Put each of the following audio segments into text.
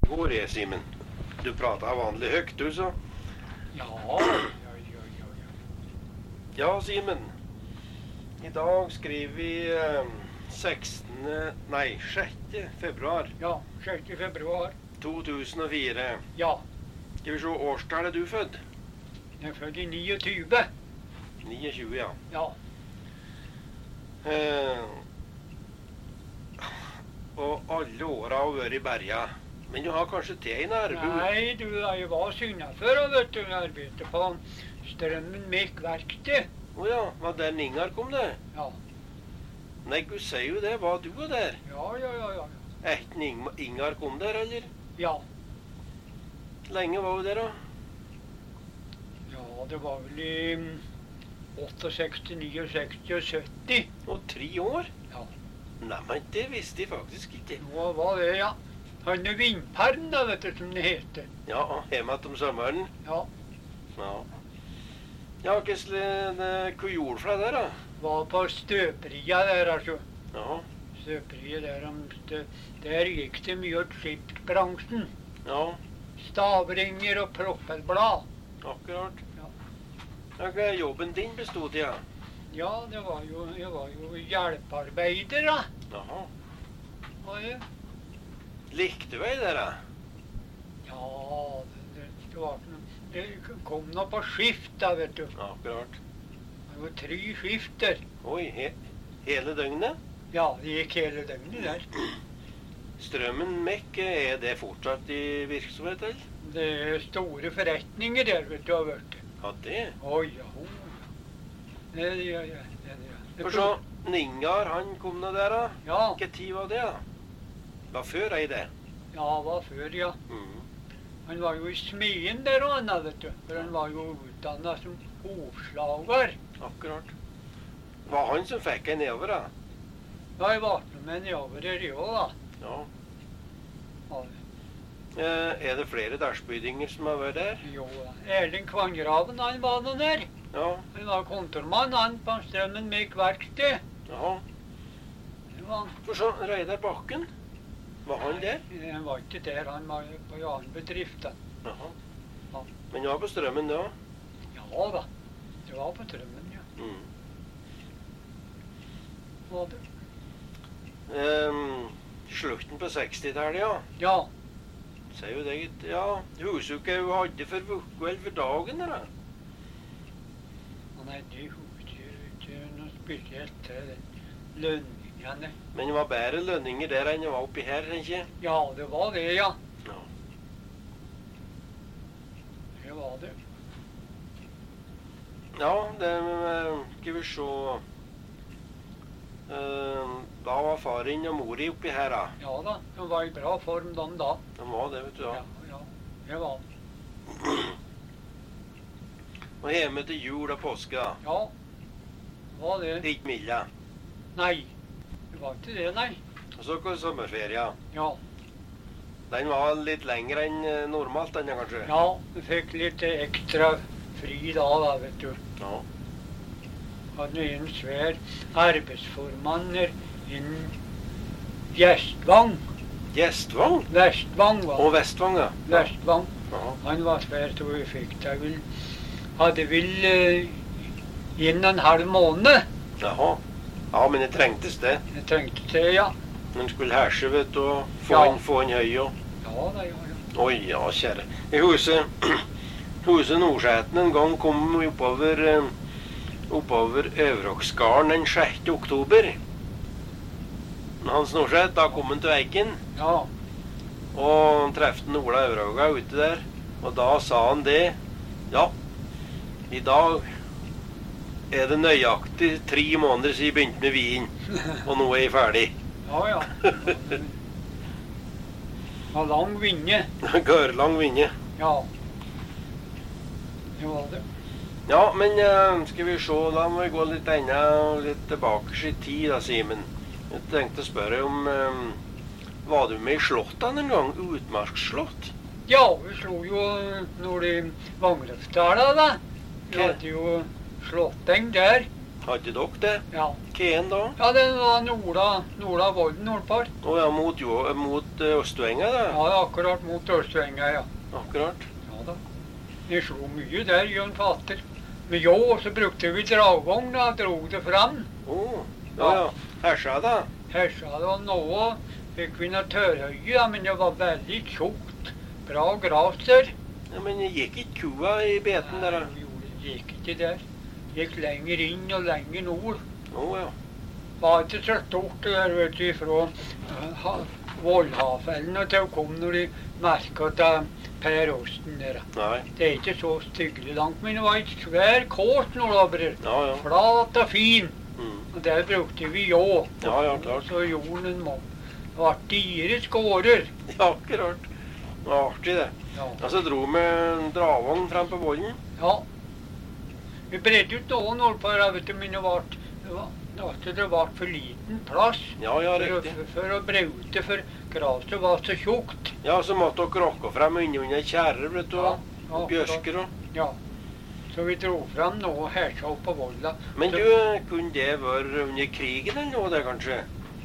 Går det, Simen? Du prater vanlig høyt, du, så. Ja. Ja, Simen. I dag skriver vi 6. februar. Ja, 6. februar. 2004. Ja, Skal vi se, årstallet du født? jeg er født i 29. 29, ja. Ja, Og alle åra har vært i berga. Men du har kanskje til i Nærbu? nei, du, jeg var synnet før, og vet du, jeg arbeidet på Strømmen Mekk-verksted. Åja, var der Ingar kom det? Ja, Nei, du sier jo det, var du var der? ja. Etten Ingar kom der, eller? Ja, Lenge var du der, da? ja, det var vel i 68, 69 og 70. Og 3 år? Ja. Nei, men det visste jeg faktisk ikke. Nå var det, ja. Han er vindperm, da, vet du, som det heter. Ja, hjemme om sommeren. Ja, Ja. Ja, hva gjorde du fra der, da? var på støperia der, altså. Ja, Støperiet der, der gikk det mye av skipsbransjen. ja, Stavringer og propellblad. akkurat. Ja. Ja, hva er jobben din bestod i, ja? Ja, jeg var jo hjelpearbeider, da. Jaha. Var jeg. Likte du deg der, da? Ja, det kom nå på skift, da, vet du. Akkurat. Det var 3 skifter. Oi, hele døgnet? Ja, det gikk hele døgnet der. Strømmen Mekk, er det fortsatt i virksomhet, eller? Det er store forretninger der, vet du, har vært. Ja, det. Oi, ja. Det. For så, Ningar, han kom nå der, da. Ja, Hvilken tid var det, da? Var før ei det? ja, var før, ja. Mhm. Han var jo i smeden der og annet, vet du. For han var jo utdannet som hovslager. Akkurat. Var han som fikk en nedover, da? Ja, jeg var med nedover der i år, da. Ja. Ja, Er det flere dagsbydinger som har vært der? jo, Erling Kvangraven, han var nå der. Ja. Han var kontormann, han på Strømmen Mekk-verksted. Jaha. Det var han. For så, Reidar Bakken, var han der? Nei, han var ikke der, han var på en annen bedrift, da. Jaha. Ja. Men han var på Strømmen da? Ja da, det var på Strømmen, ja. Mm. Var det? Slutten på 60-tallet, ja. Ja, Sier jo det, gitt. Ja, husker du hva hun hadde for kveld for dagen, da? nei, det husker ikke noe spesielt til den lønningene. Men det var bedre lønninger der enn det var oppi her, tenker jeg. Ja, det var det, ja. Ja. Det var det. Ja, det skal vi se. Da var faren og mori oppi her, da. Ja da, de var i bra form da. De var det, vet du. Ja, da. ja, det var det. Og hjemme til jul og påske, da. Ja, det var det. Ikke milda. Nei, det var ikke det, nei. Og så kom sommerferia. Ja, Den var litt lengre enn normalt, den kanskje? ja, vi fikk litt ekstra fri da, vet du. Ja. Hadde en svær arbeidsformann innen Gjestvang. Gjestvang Vestvang var og Vestvang, ja. Vestvang. Ja. Han var svært, og vi fikk det vel. Hadde vel 1,5 måned. Jaha. Ja, men det trengtes det. Jeg trengte det, ja. Man skulle herse, vet du, og Ja. få en høy og... Ja da, ja. Oi, ja, kjære. I huset Nordsæten en gang kom vi oppover Øvråksgarden den 6. oktober. Hans Nordsæt, da kom han til Eiken, Ja, og han trefte Ola Øvråga ute der. Og da sa han det, ja, i dag er det nøyaktig 3 måneder siden jeg begynte med vin, og nå er jeg ferdig. ja. Det var lang vinge. Gørlang vinne. Ja. Det var det. Ja, men skal vi se, da må vi gå litt tilbake i tid da, Simen. Jeg tenkte å spørre om, var du med i slottet en gang? Utmarksslott? Ja, vi slo jo når i Vangløfdala, da. Vi Hva? hadde jo slåtteng der. Hadde dere det? Ja. Hvem da? Ja, det var Nola Volden nordpart. Å ja, mot Østvenga da? Ja, det er akkurat mot Østvenga, ja. Akkurat. Ja da. Vi slo mye der, Jørn Fatter. Men jo, så brukte vi dragvogn da, drog det fram. Ja. Hersa da? Hersa det, og nå fikk vi noe tørrhøye, da, men det var veldig tjukt. Bra gras der. Ja, men gikk ikke kua i beten der da? Nei, det gikk ikke der. Gikk lenger inn og lenger nord. Ja. Var ikke så stort det der, vet du, fra Vollhafellen og til å komme når de merket til Per Osten der. Nei. Det er ikke så styggelig langt, men det var et svær kåt nordabrer. Ja. Flat og fin. Og der brukte vi jå. Ja, klart. Så jorden må. Det var dyre skårer. Ja, akkurat. Det var artig det. Ja. Og så dro vi en dravogn frem på volden. Ja. Vi bredde ut noen nordpå her, vet du, men det var for liten plass. Ja, riktig. For å braute, for graset var så tjukt. Ja, så måtte dere råkke frem under kjærer, vet du, Ja, og bjørsker og... Ja. Så vi dro frem noe her så opp på Volda. Men du, kunne det være under krigen eller noe det, kanskje?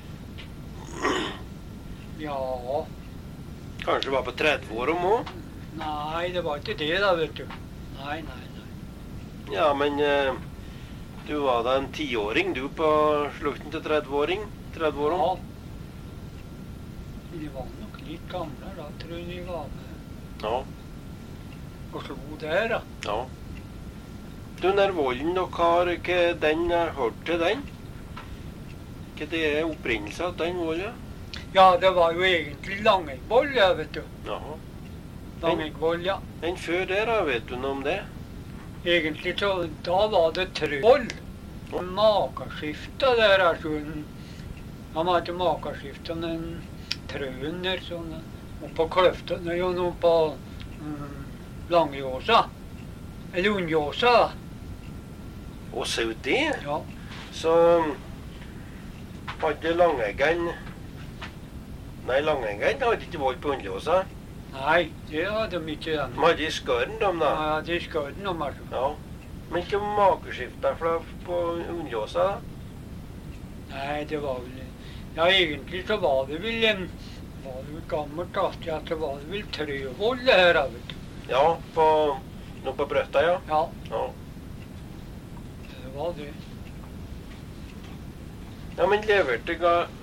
Ja. Kanskje det var på 30 år om også? Nei, det var ikke det da, vet du. Nei. Ja, men du var da en 10-åring, du, på slutten til 30-åring? 30 år om? Ja. De var nok litt gamle da, tror jeg de var med. Ja. Og slo der, da. Ja. Du, den volden dere har, hva den har hørt til den? Hva det er opprinnelse av den volden? Ja, det var jo egentlig Langeggvoll, ja, vet du. Jaha. Langeggvoll, ja. Den før der, da, vet du noe om det? Egentlig så, da var det Trøvoll. Makerskiftet der, altså. Han hadde makerskiftet en trøen der, sånn, oppå kløftene, jo, nå på Langejåsa. Eller Unnjåsa, da. Og så det? Ja. Så hadde Langeggen... Nei, Langeggen hadde ikke vold på Unnlåsa. Nei, det hadde de ikke. De hadde i skøren, de da. Ja, det skjøt de, altså. Ja. Men ikke makeskiftet på Unnlåsa da? Nei, det var vel... Ja, egentlig så var det vel gammelt, ja, så var det vel Trøvoll det her, vet du. Ja, nå på Brøtta, ja. Ja, det var det. Ja, men leverte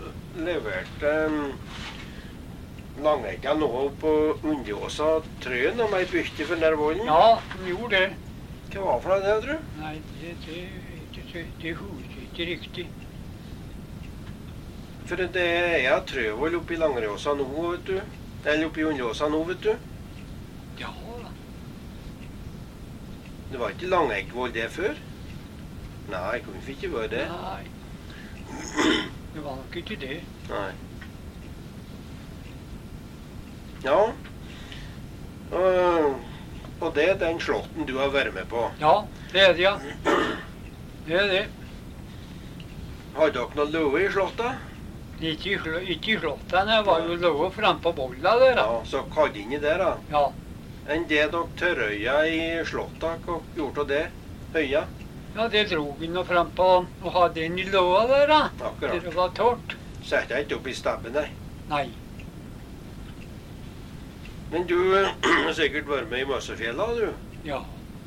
Langeggen nå på Unnlåsa trøen om ei bytte for den volden? Ja, de gjorde det. Hva var for det, tror du? Nei, det husker ikke riktig. For det er Trøvoll oppe i Langeråsa nå, vet du. Eller oppe i Unnlåsa nå, vet du. Ja da. Det var ikke Langeggvoll det før? Nei, kunne ikke være det. Nei, det var nok ikke det. Nei. Ja. Og det er den slåtten du har vært med på. Ja, det er det, ja. Det er det. Har dere noe løve i slåtta? Ikke i slåtten, jeg var jo løve frem på Volda der, da. Ja, så hadde inni der da. Ja. Enn det dere tørrøya i slåtta, hva gjorde det? Høya? Ja, det drog vi nå frem på og hadde en i løva der, da. Akkurat. Det var tørt. Sette deg ikke opp i stabben, nei. Nei. Men du har sikkert vært med i Møsefjella, du. Ja.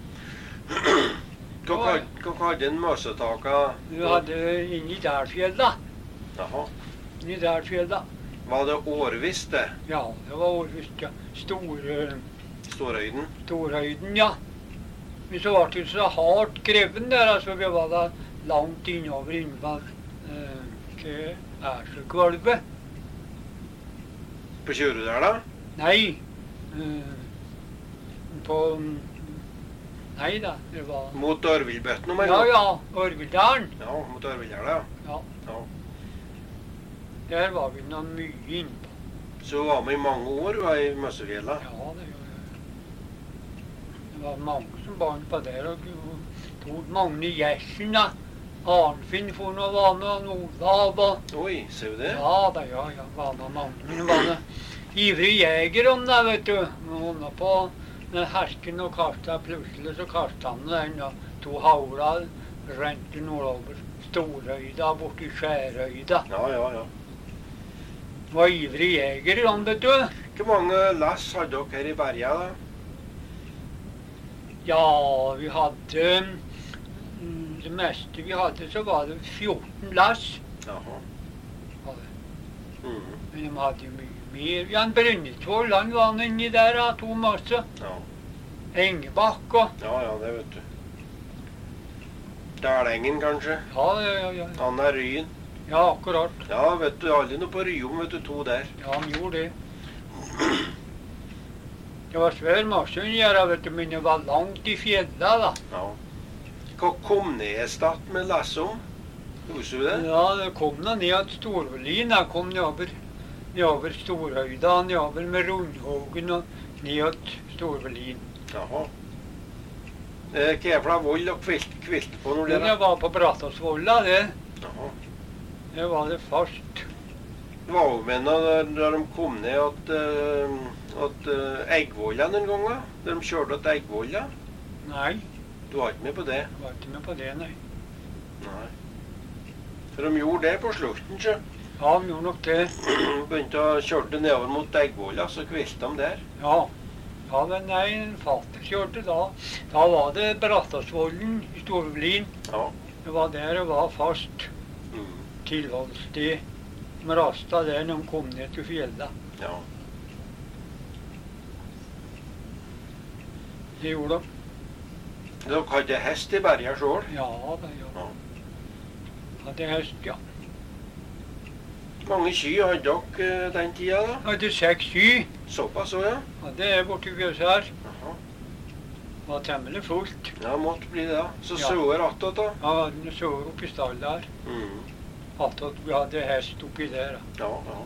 Hva hadde en Møsetaka? Vi hadde inni Dælfjella. Jaha. Inni Dælfjella. Var det årvisst det? Ja, det var årvisst, ja. Storhøyden? Storhøyden, ja. Men så var det så hardt greven der, altså vi var da langt innover innenfor Æsjegolvet. På Kjørudala? Nei. Nei da, det var... Mot Ørvildbøtten, om jeg Ja, Ørvildalen. Ja, mot Ørvildala, Ja. Ja. Der var vi nå mye innpå. Så var vi i mange år i Møsefjella. Ja, det gjorde det. Det var mange som var på der, og tog Magne Gjersen, da. Arnfinn for noe var med, og Nordlav, og... Oi, ser du det? Ja, var med mange. Men det var det ivrig jeger om det, vet du. Hun var på den hersken og kastet, plutselig så kastet han den, og to havla rente nordover Storhøyda, borti Skjærhøyda. Ja. Var ivrig jeger, han, vet du. Hvor mange lass hadde dere her i berga, da? Ja, vi hadde det meste vi hadde, så var det 14 lass. Jaha. Var det. Mhm. Men de hadde jo mye mer. Jan Brennetvold, han var nå inni der, han tok masse. Ja. Engebakk og Ja, det vet du. Dælengen, kanskje? Ja. Anna Ryen. Ja, akkurat. Ja, vet du, aldri noe på Ryom, vet du, to der. Ja, han gjorde det. Det var svær masse å gjøre, vet du, men det var langt i fjella, da. Ja. Hva kom ned stat med lassom? Husker du det? Ja, det kom da ned til Storvelin. Jeg kom nedover Storhøyda, nedover med Rundhågen og ned til Storvelin. Jaha. Kjevla vold og kvilt på når Men dere? det var på Brattåsvolla, det. Jaha. Det var det først. Var jo med da de kom ned at Eggvolla den gangen? Da de kjørte til Eggvolla? Nei, Du var ikke med på det? jeg var ikke med på det, nei. Nei. For de gjorde det på slutten, så. Ja, de gjorde nok det. Begynte å kjøre nedover mot Eggvolla, så kvilte de der. Ja. Ja, men nei, en fatter kjørte da. Da var det Brattåsvollen i Storvelin. Ja. Det var der det var fast Mhm. tilholdssted. De rasta der når de kom ned til fjella. Ja. Det gjorde de. Dere hadde hest i berga sjøl? Ja da, ja. Ja. Hadde hest, ja. Mange kyr hadde dere den tida, da? Hadde 6 kyr. Såpass òg, ja? Ja, det er borti Bjøsær. Jaha. Var temmelig fullt. Ja, måtte bli det, da. Så Ja. sauer attåt, da? Ja, hadde noen sauer oppi stall der. Mhm. Attåt vi hadde hest oppi der. Da. Ja.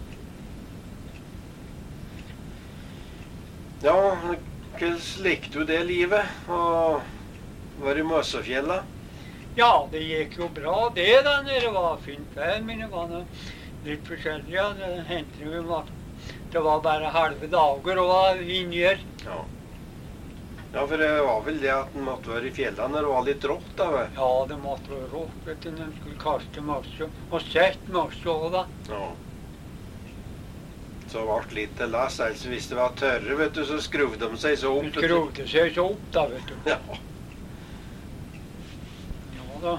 Ja, hvordan likte du det livet? Å være i Møsafjella? Ja, det gikk jo bra det da når det var fint vær, men det var noe litt forskjellig. Ja. Det hendte jo at det var bare halve dager og var inni her. Ja. Ja, for det var vel det at en måtte være i fjellene når det var litt rått, da, vel? Ja, det måtte være rått, vet du, når de skulle kaste masse. Og sett masse også, da. Ja. Så ble det litt til lass, altså hvis det var tørre, vet du, så skruvde de seg så De opp. skrovde seg så opp, da, vet du. Ja. Ja da.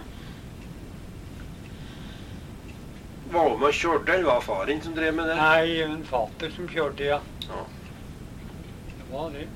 Var hun med og kjørte, eller var faren som drev med det? Nei, en fatter som kjørte, ja. Ja. Det var det.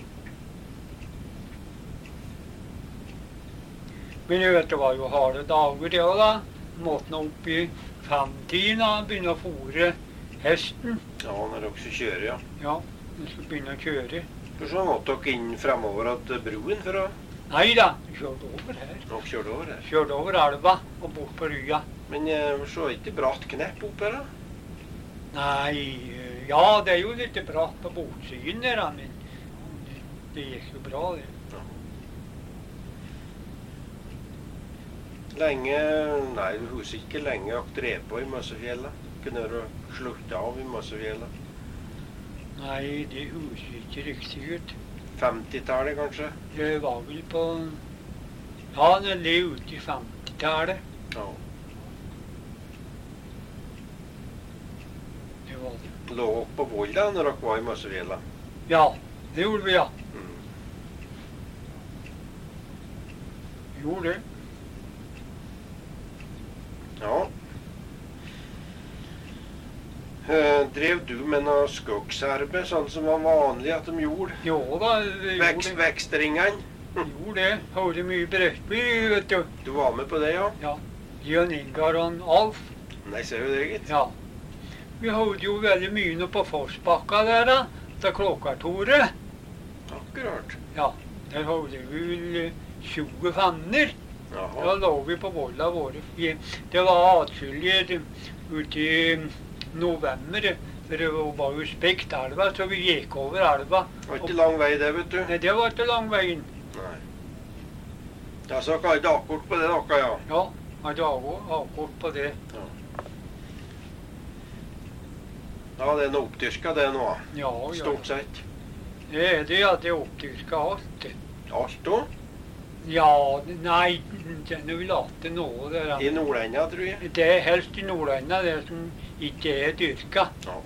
Men jeg vet, det var jo harde dager, det også, da. Måtte nå opp i 5-tiden, da, begynne å fôre hesten. Ja, når dere skulle kjøre, ja. Ja, de skulle begynne å kjøre. For så måtte dere inn fremover til broen for å Nei da, de kjørte over her. Dere kjørte over her. Kjørte over elva og bort på Rya. Men så ikke bratt knepp opp her, da? Nei, ja, det er jo litt bratt på bortsiden der, da, men det gikk jo bra, det. Lenge Nei, du husker ikke lenge dere drev på i Møsafjella? Kunne dere slutte av i Møsafjella? Nei, det husker ikke riktig ut. 50-tallet, kanskje? Det var vel på Ja, det lå ute i 50-tallet. Ja. Det var det. Lå opp på Volda når dere var i Møsafjella? Ja, det gjorde vi, ja. Mm. Vi gjorde det. Ja. Drev du med noe skogsarbeid, sånn som var vanlig at de gjorde? Jo da, vi gjorde det. Vekstringene? Vi gjorde det. Hadde mye Brettby, vet du. Du var med på det, ja? Ja. Jon Ingar og Alf. Nei, ser jo det, gitt. Ja. Vi hadde jo veldig mye nå på Forsbakka der, da. Til Klokkartoret. Akkurat. Ja. Der hadde vi vel 20 fanner. Da Jaha. lå vi på volla våre. Det var atskillig ute i november. For det var jo Spektelva, så vi gikk over elva. Det var ikke lang vei, det, vet du. Nei, det var ikke lang veien. Nei. Ja, så dere hadde akkord på det, dere, ja. Ja, hadde avkort på det. Ja, det er noe oppdyrka, det nå. Ja, ja. Stort sett. Det er det, ja. Det er oppdyrka alt. Det. Alt òg? Ja, nei, den vil late noe der. I Nordenda, tror jeg. Det er helst i Nordenda, det som ikke er dyrka.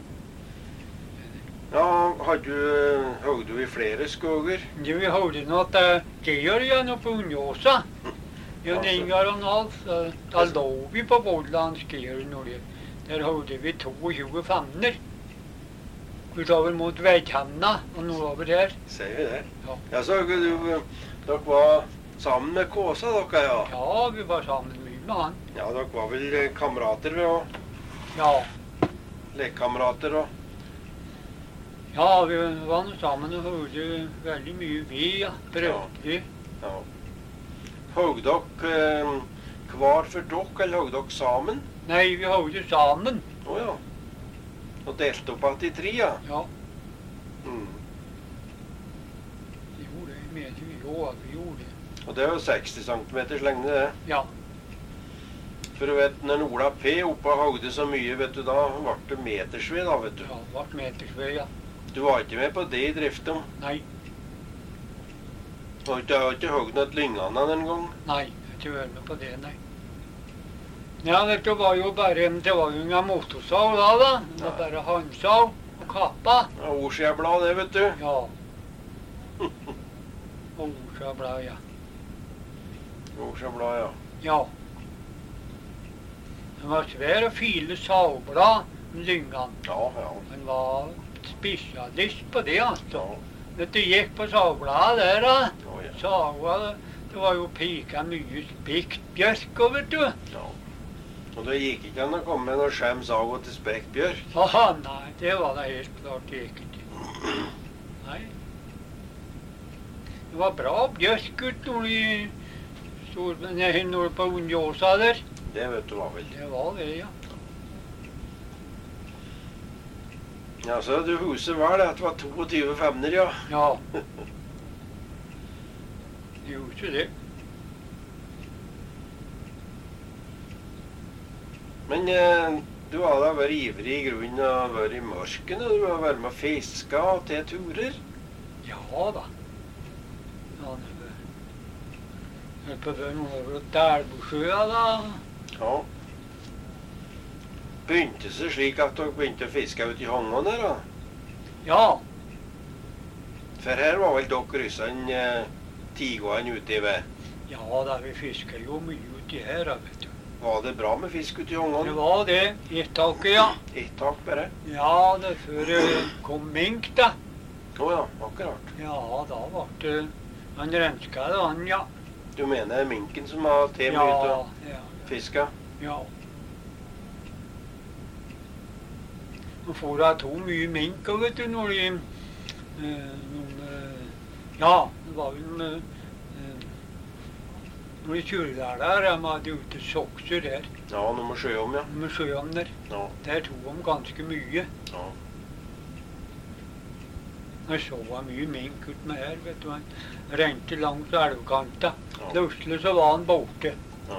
Ja, høgde du i flere skoger? Vi hørte noe at det gjør jeg nå på Unjåsa. Jon Ingar og Nalf, da lå vi på Volland skier i Norge. Der hørte vi 22 famner. Utover mot Veithamna og nordover her. Ser vi det? Ja. Ja, så dere var sammen med Kåsa, dere, ja? Ja, vi var sammen mye med han. Ja, dere var vel kamerater ved også? Ja. Lekkamerater og? Ja, vi var nå sammen og hørte veldig mye vi, ja. Prøvde vi. Ja. Høgde dere hver for dere, eller høgde dere sammen? Nei, vi hørte sammen. Ja. Og delte opp at i 3, ja? Ja. Mm. Jo, det mener vi jo at vi gjorde det. Og det var 60 cm lengde, det. Ja. For du vet, når Ola P. oppe høgde så mye, vet du, da ble det metersved da, vet du. Ja, det ble metersved, ja. Du var ikke med på det i driften? Nei. Du har ikke høgd noe lyngene en gang? Nei, jeg har ikke vært med på det, nei. Ja, dette var jo bare, det var jo ingen motorsav da, da. Det var bare håndsav og kappa. Ja, Årsiablad det, vet du. Ja. Årsiablad, ja. Årsiablad, ja. Ja. Den var svær å file savblad, lyngene. Ja, ja. Den var spesialist på det, altså. Ja. Dette gikk på savbladet der, da. Ja, ja. Saga, det var jo pika mye spikt bjørk, vet du. Ja. Og det gikk ikke an å komme med noe skjem sag til spekt bjørk. Aha, nei, det var det helt klart det gikk ikke. Nei. Det var bra bjørk ut når på Unjåsa der. Det vet du hva vel. Det var det, ja. Ja, så du huset var det at det var 22 femner, ja. Ja. Det gjorde ikke det. Men du har da vært ivrig i grunnen og vært i mørken, og du har vært med å fiske og til turer. Ja da. Ja, det var noe over Dalbosjøa da. Ja. Begynte det slik at dere begynte å fiske ut i Hångon der, da? Ja, For her var vel dere ryssene tigåene ute i ved. ja da, vi fisker jo mye uti her, da, vet du. Var det bra med fisk ute i Det Hångon? var det, ett taket, ja. Ett tak bare? Ja, det før kom mink, da. Å ja, akkurat. Ja, da var det, han renska det, han, ja. Du mener minken som har til mye ut Ja, og ja, fiska? ja. Nå får jeg to mye mink, vet du, når de, ja, det var jo når de kjører der, de hadde ute sokser der, Ja, nå må sjø om, ja. med sjøen der. Ja, Der tok de ganske mye. ja. Jeg så han mye mink ut med her, vet du. Han rente langs elvkanta. Ja. Plutselig så var han borte. Ja.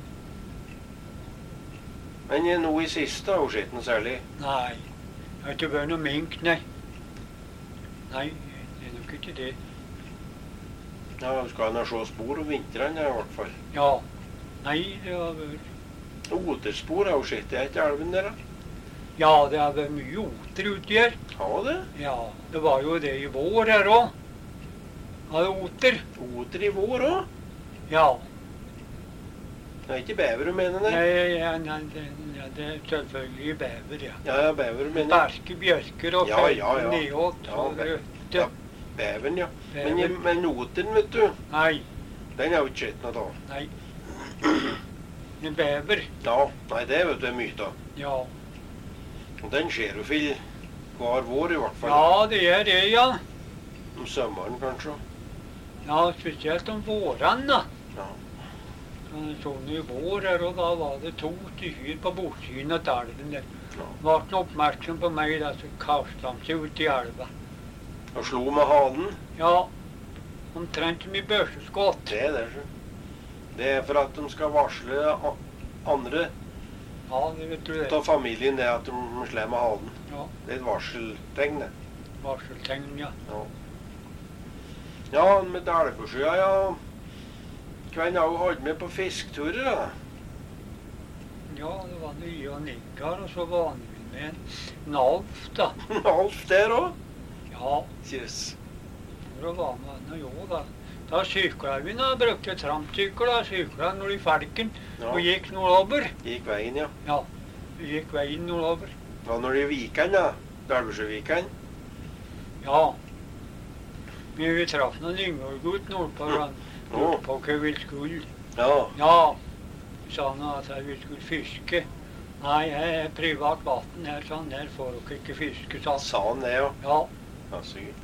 Men nå i siste har hun sett noe særlig. Nei, det har ikke vært noe mink, nei. Nei, det er nok ikke det. Ja, skal han ha se spor om vintrene i hvert fall. Ja, nei, det har vært... Oterspor har hun sett i et elven der, da. Ja, det har vært mye oter uti her. Har det? Ja, det var jo det i vår her også. Hadde oter. Oter i vår òg? Ja. Det er ikke bever du mener, nei? Nei, det er selvfølgelig bever, ja. Ja, ja, bever du mener. Sterke bjørker og Ja, ja, ja. nedåt Ja, og be- røtte. ja. Beveren, ja. Bever. Men oteren, vet du, Nei, den har jo ikke sett noe av. nei. En bever, Ja, nei, det vet du er mye av. ja. Og den ser jo til hver vår i hvert fall. Ja, det er det, ja. Om sommeren kanskje. Ja, spesielt om våren, da. Ja. Sånn i vår her, og da var det 2 stykker på bordsiden av elven der. Ja. Var ikke oppmerksom på meg, da, så kastet han seg ut i elva. Og slo med halen. Ja, omtrent som i børseskott. Det er det, så. Det er for at de skal varsle andre Ja, det vet du det. av familien, det at de slår med halen. Ja, Det er et varseltegn, det. varseltegn, ja. Ja, ja med Dalbosjøa, ja. Hvem har du hatt med på fisketurer, da? Ja, det var nye og Ingar, og så var han med en Alf, da. Alf der òg? Ja, Jøss. for å være med han, jo da. Da syklet vi, da brukte tramsykkel, da syklet når i felken, Ja. og gikk nordover. Gikk veien, ja. Ja, vi gikk veien nordover. Hva når det er Viken, da? Dalversjøviken? Ja. Men vi traff noen yngregutt nordpå, nordpå hva vi skulle. Ja. Ja, sa han at vi skulle fiske. Nei, jeg er privat vatten her, sa han. Her får dere ikke fiske, sa han. Sa han det, ja? Ja. Ja, sykt.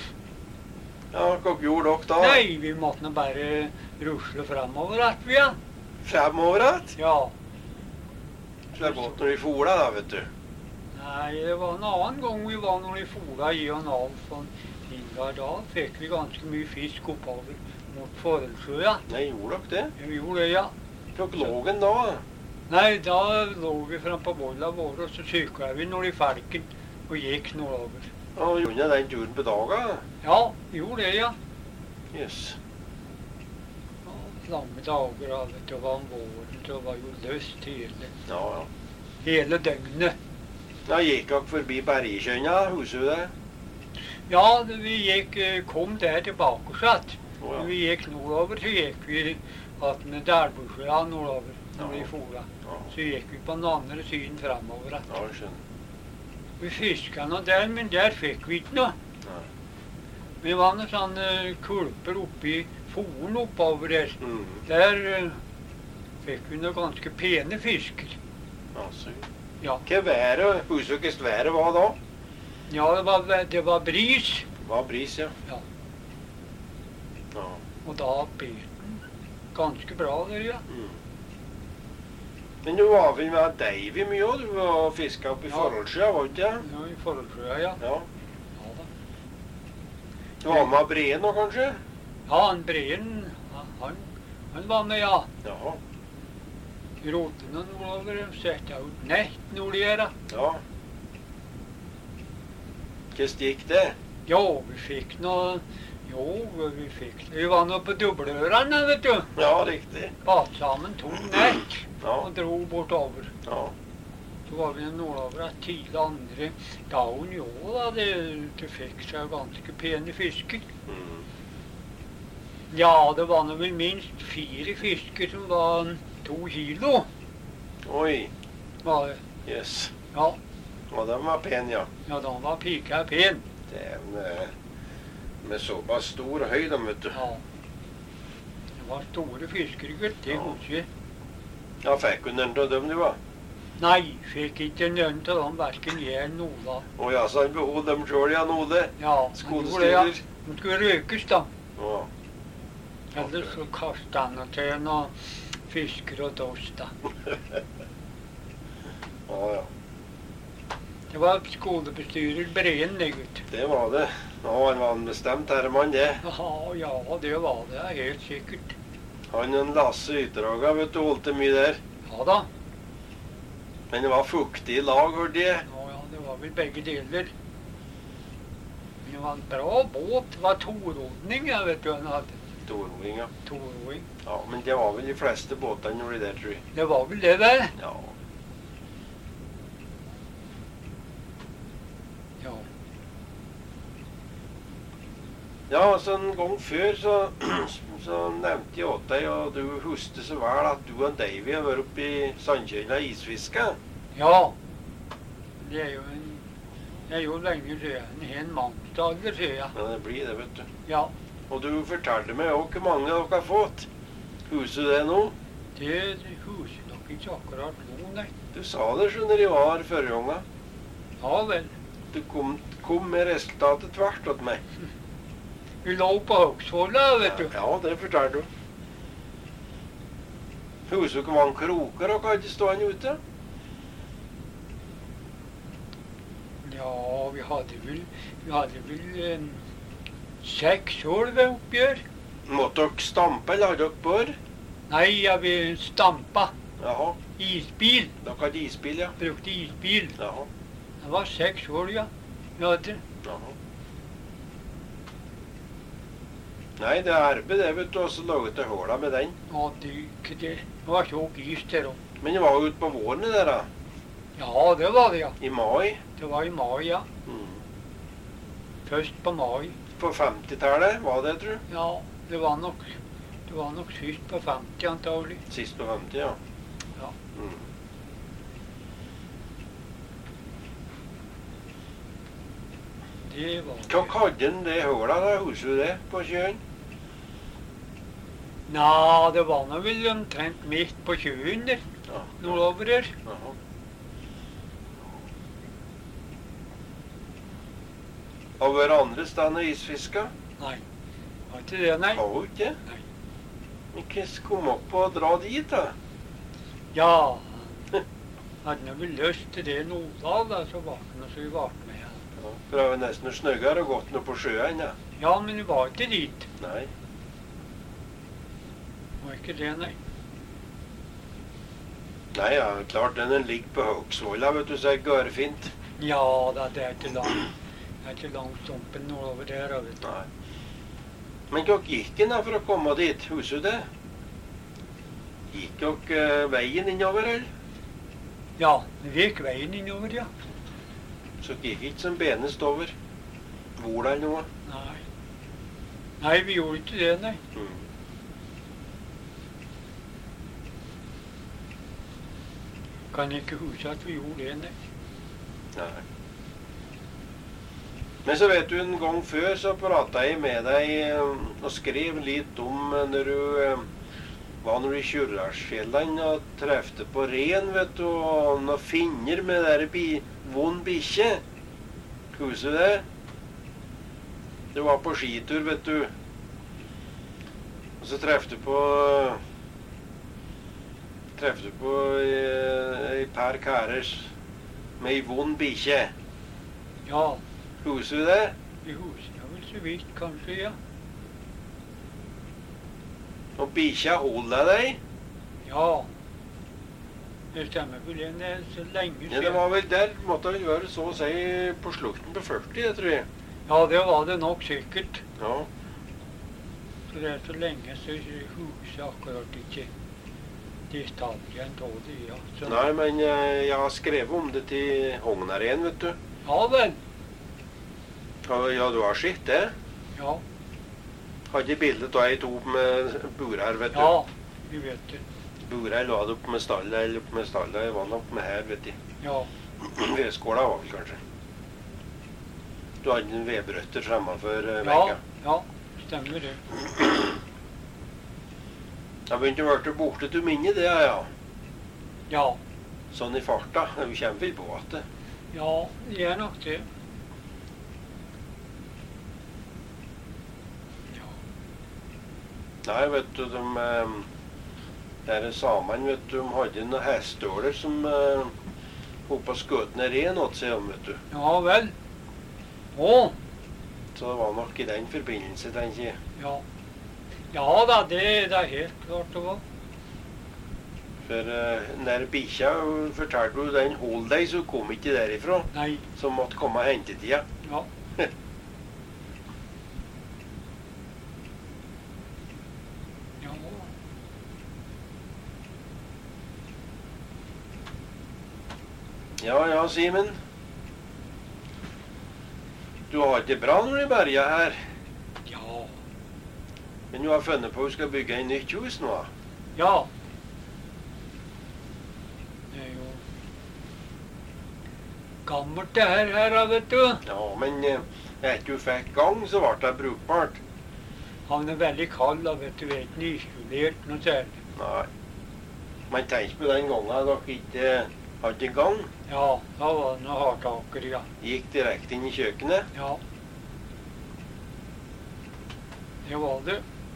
Ja, hva gjorde dere da? Nei, vi måtte nå bare rusle fremover at vi, ja. Fremover igjen? Ja. Så det er godt når vi fola, da, vet du. Nei, det var en annen gang vi var når vi fola i og Alf og Ingar. Da fikk vi ganske mye fisk oppover mot Forelsjøa. Nei, gjorde dere det? Vi gjorde det, ja. Hvor lå den da? Nei, da lå vi frem på bolla våre, og så syklet vi når i felken og gikk nordover. Ja, gjorde den turen på dagen? Ja, vi gjorde det, ja. Jøss. Ja, lange dager, vet du, det var om våren, det var jo løst Ja, ja. hele døgnet. Da gikk dere forbi Bergkjønna, huset der? Ja, vi gikk, kom der tilbake satt. Å, ja. Vi gikk nordover, så gikk vi at med Dalbursjøa nordover, når vi Ja. fola. Ja, Så gikk vi på den andre siden fremover. ja, jeg skjønner. Vi fisket nå der, men der fikk vi ikke noe. Nei. Vi var noen sånne kulper oppi foren oppover der. Mm. Der fikk vi noen ganske pene fisker. Ja, sykt. Ja, Hva været, husker du hvordan været var da? ja det var bris, Det var bris, ja. Ja. Ja. og da bet den ganske bra der, ja. Mm. Men du var vel med Davy mye òg? Du var og fiska oppe i Ja. Forholdsjøa, var du ikke det? Ja, i Forholdsjøa, ja. Ja. Ja, da. Du var med Breen òg, kanskje? Ja, han Breen, han var med, ja. Jaha. Rotene nordover, sette ut nett nord der, da. Ja. Hvordan gikk det? Jo, vi fikk noe, vi var nå på dobbelørene, vet du. Ja, riktig. Batt sammen to nett Ja. og dro bortover. Ja. Så var vi nordover at tidlig andre dagen, jo da, det fikk seg ganske pene fisker. Mm. Ja, det var nå vel minst 4 fisker som var 2 kilo. Oi. Var det. Yes. Ja, Og den var pen, ja. ja, de var pika pen. Det er med såpass stor høy, de, vet du. Ja. Det var store fisker, gutt, det Ja. husker jeg. Ja, fikk hun den til dem, du, da? Nei, fikk ikke noen av dem, hverken jeg eller Nola. Å ja, så han beholdt dem sjøl, ja, Node? Ja, han gjorde det, ja. Skolestyrer? De skulle røkes, da. Ja. Ellers så kastet han til noen fisker og dost, da. Ja, ja. Det var skolebestyrer Breen, det, gutt. Det var det. Ja, han var en bestemt herremann, det. Ja, ja, det var det, helt sikkert. Han og Lasse Ytterhaga, vet du, holdt det mye der. Ja da. Men det var fuktig i lag, hørte jeg. Ja, det var vel begge deler. Men det var en bra båt. Det var torodning, jeg vet du, han hadde. Toroing, ja. Toroing. Ja, men det var vel de fleste båtene når de der, tror jeg. Det var vel det, vel? Ja. Ja. Ja, så en gang før så nevnte jeg åt deg, og du husker så vel at du og Davy har vært oppe i Sandkjøla isfiske. Ja. Det er jo lenge siden. En mannsdager siden. Ja, det blir det, vet du. Ja. Og du fortalte meg også hvor mange dere har fått. Husker du det nå? Det husker nok ikke akkurat nå, nei. Du sa det, skjønner jeg, var forrige gangen. Ja vel. Du kom med resultatet tvert åt meg. Vi lå på Høgsvolla, vet du. Ja, det fortalte du. Husker du hvor mange kroker dere hadde stående ute? Ja, vi hadde vel 6 år ved oppgjør. Måtte dere stampe, eller hadde dere bør? Nei, ja, vi stampa. Jaha, Isbil. dere hadde isbil, ja. Brukte isbil. Jaha, Det var 6 år, ja. Vi hadde. jaha. Nei, det er arbeid det, vet du, og så laget til håla med den. Ja, det var tjokk is der også. Men det var jo ute på våren det der, da. Ja, det var det, ja. I mai. Det var i mai, ja. Først på mai. På 50-tallet var det, tror jeg. Ja, det var nok sist på 50 antagelig. Sist på 50, ja. Ja. Det var det. Hva hadde den det håla da, husker du det, på sjøen? Nei, det var nå vel omtrent midt på sjøen der, Ja. nordover der. Jaha. Har vært andre steder og isfiska? Nei, var ikke det, nei. Har jo ikke. Nei. Men hvordan kom opp og dra dit, da? Ja, hadde nå vel lyst til det Nordahl, da, så var det noe så vi ble med. Ja, for det var nesten snøggere og gått noe på sjøen, ja. Ja, men vi var ikke dit. Nei. Var ikke det, nei. Nei, ja, klart den ligger på Høgsvolla, vet du, så er det gørfint. Ja, da, det er ikke langt. Det er ikke langt stumpen nordover der, da, vet du. Nei. Men hva gikk den da for å komme dit? Husker du det? Gikk dere veien innover, eller? Ja, vi gikk veien innover, ja. Så gikk ikke som benest over Vola eller noe? Nei. Nei, vi gjorde ikke det, nei. Kan ikke huske at vi gjorde det, nei. Nei. Men så vet du, en gang før så pratet jeg med deg og skrev litt om når du var når du i Kjurrarsfjellene og trefte på ren, vet du, og noen finner med der vond bikkje. Husker du det? Du var på skitur, vet du. Og så trefte du på ei par karer med ei vond bikkje. Ja, Husker du det? vi husker vel så vidt, kanskje, ja. Og bikkja holdt deg? Ja. Det stemmer vel det, det er så lenge Ja, det siden. var vel der, måtte vel være så å si på slutten på 40, jeg tror jeg. Ja, det var det nok sikkert. Ja. Så det er så lenge så jeg husker akkurat ikke detaljen av det, ja. Så, Nei, men jeg har skrevet om det til Hognaren, vet du. ja vel. Ja, du har sett det? Ja, Hadde bildet av ei to med burer, vet du. ja, vi vet det. Burer la det opp med stallet, eller opp med stallet, jeg var opp med her, vet du. Ja, Vedskåla var vel kanskje. Du hadde en vedbrøtter fremfor ja, veggen. ja, stemmer det. Jeg begynte å bli borte til minnet, det, ja. Ja, Sånn i farta. Du kommer vel på at det. ja, det er nok det. Ja, Nei, vet du, der samene, vet du, de hadde noen heståler som hoppa skøt ned ren åt seg om, vet du. ja vel. Å, Så det var nok i den forbindelse, tenker jeg. ja. Ja da, det er helt klart det var. For den der bikkja, fortalte du, den holdt deg, så kom ikke derifra. Nei, Så måtte komme og hente tida. ja. Ja, Ja, ja, Simen. Du har det bra når du berga her. ja, Men du har funnet på at du skal bygge et nytt hus nå. ja. Det er jo gammelt det her, da, vet du. Ja, men etter du fikk gang, så ble det brukbart. Han er veldig kald, da, vet du. Vi er ikke nyskolert noe særlig. Nei. Men tenk på den gangen dere ikke hadde gang. Ja, da var det noe hardtaker, ja. Gikk direkte inn i kjøkkenet. Ja. Det var det.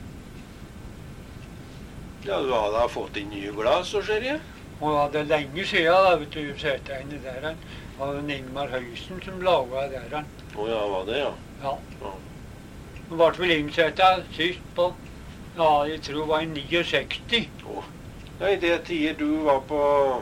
Ja, du hadde fått inn nye glass, så ser jeg. Og det er lenge siden, da, vet du, sett henne der. Det var en Ingmar Høysen som laget der. Å ja, var det, ja. Ja. Ja. Hun ble vel innsett sist på, ja, jeg tror det var i 69. Ja, i det tider du var på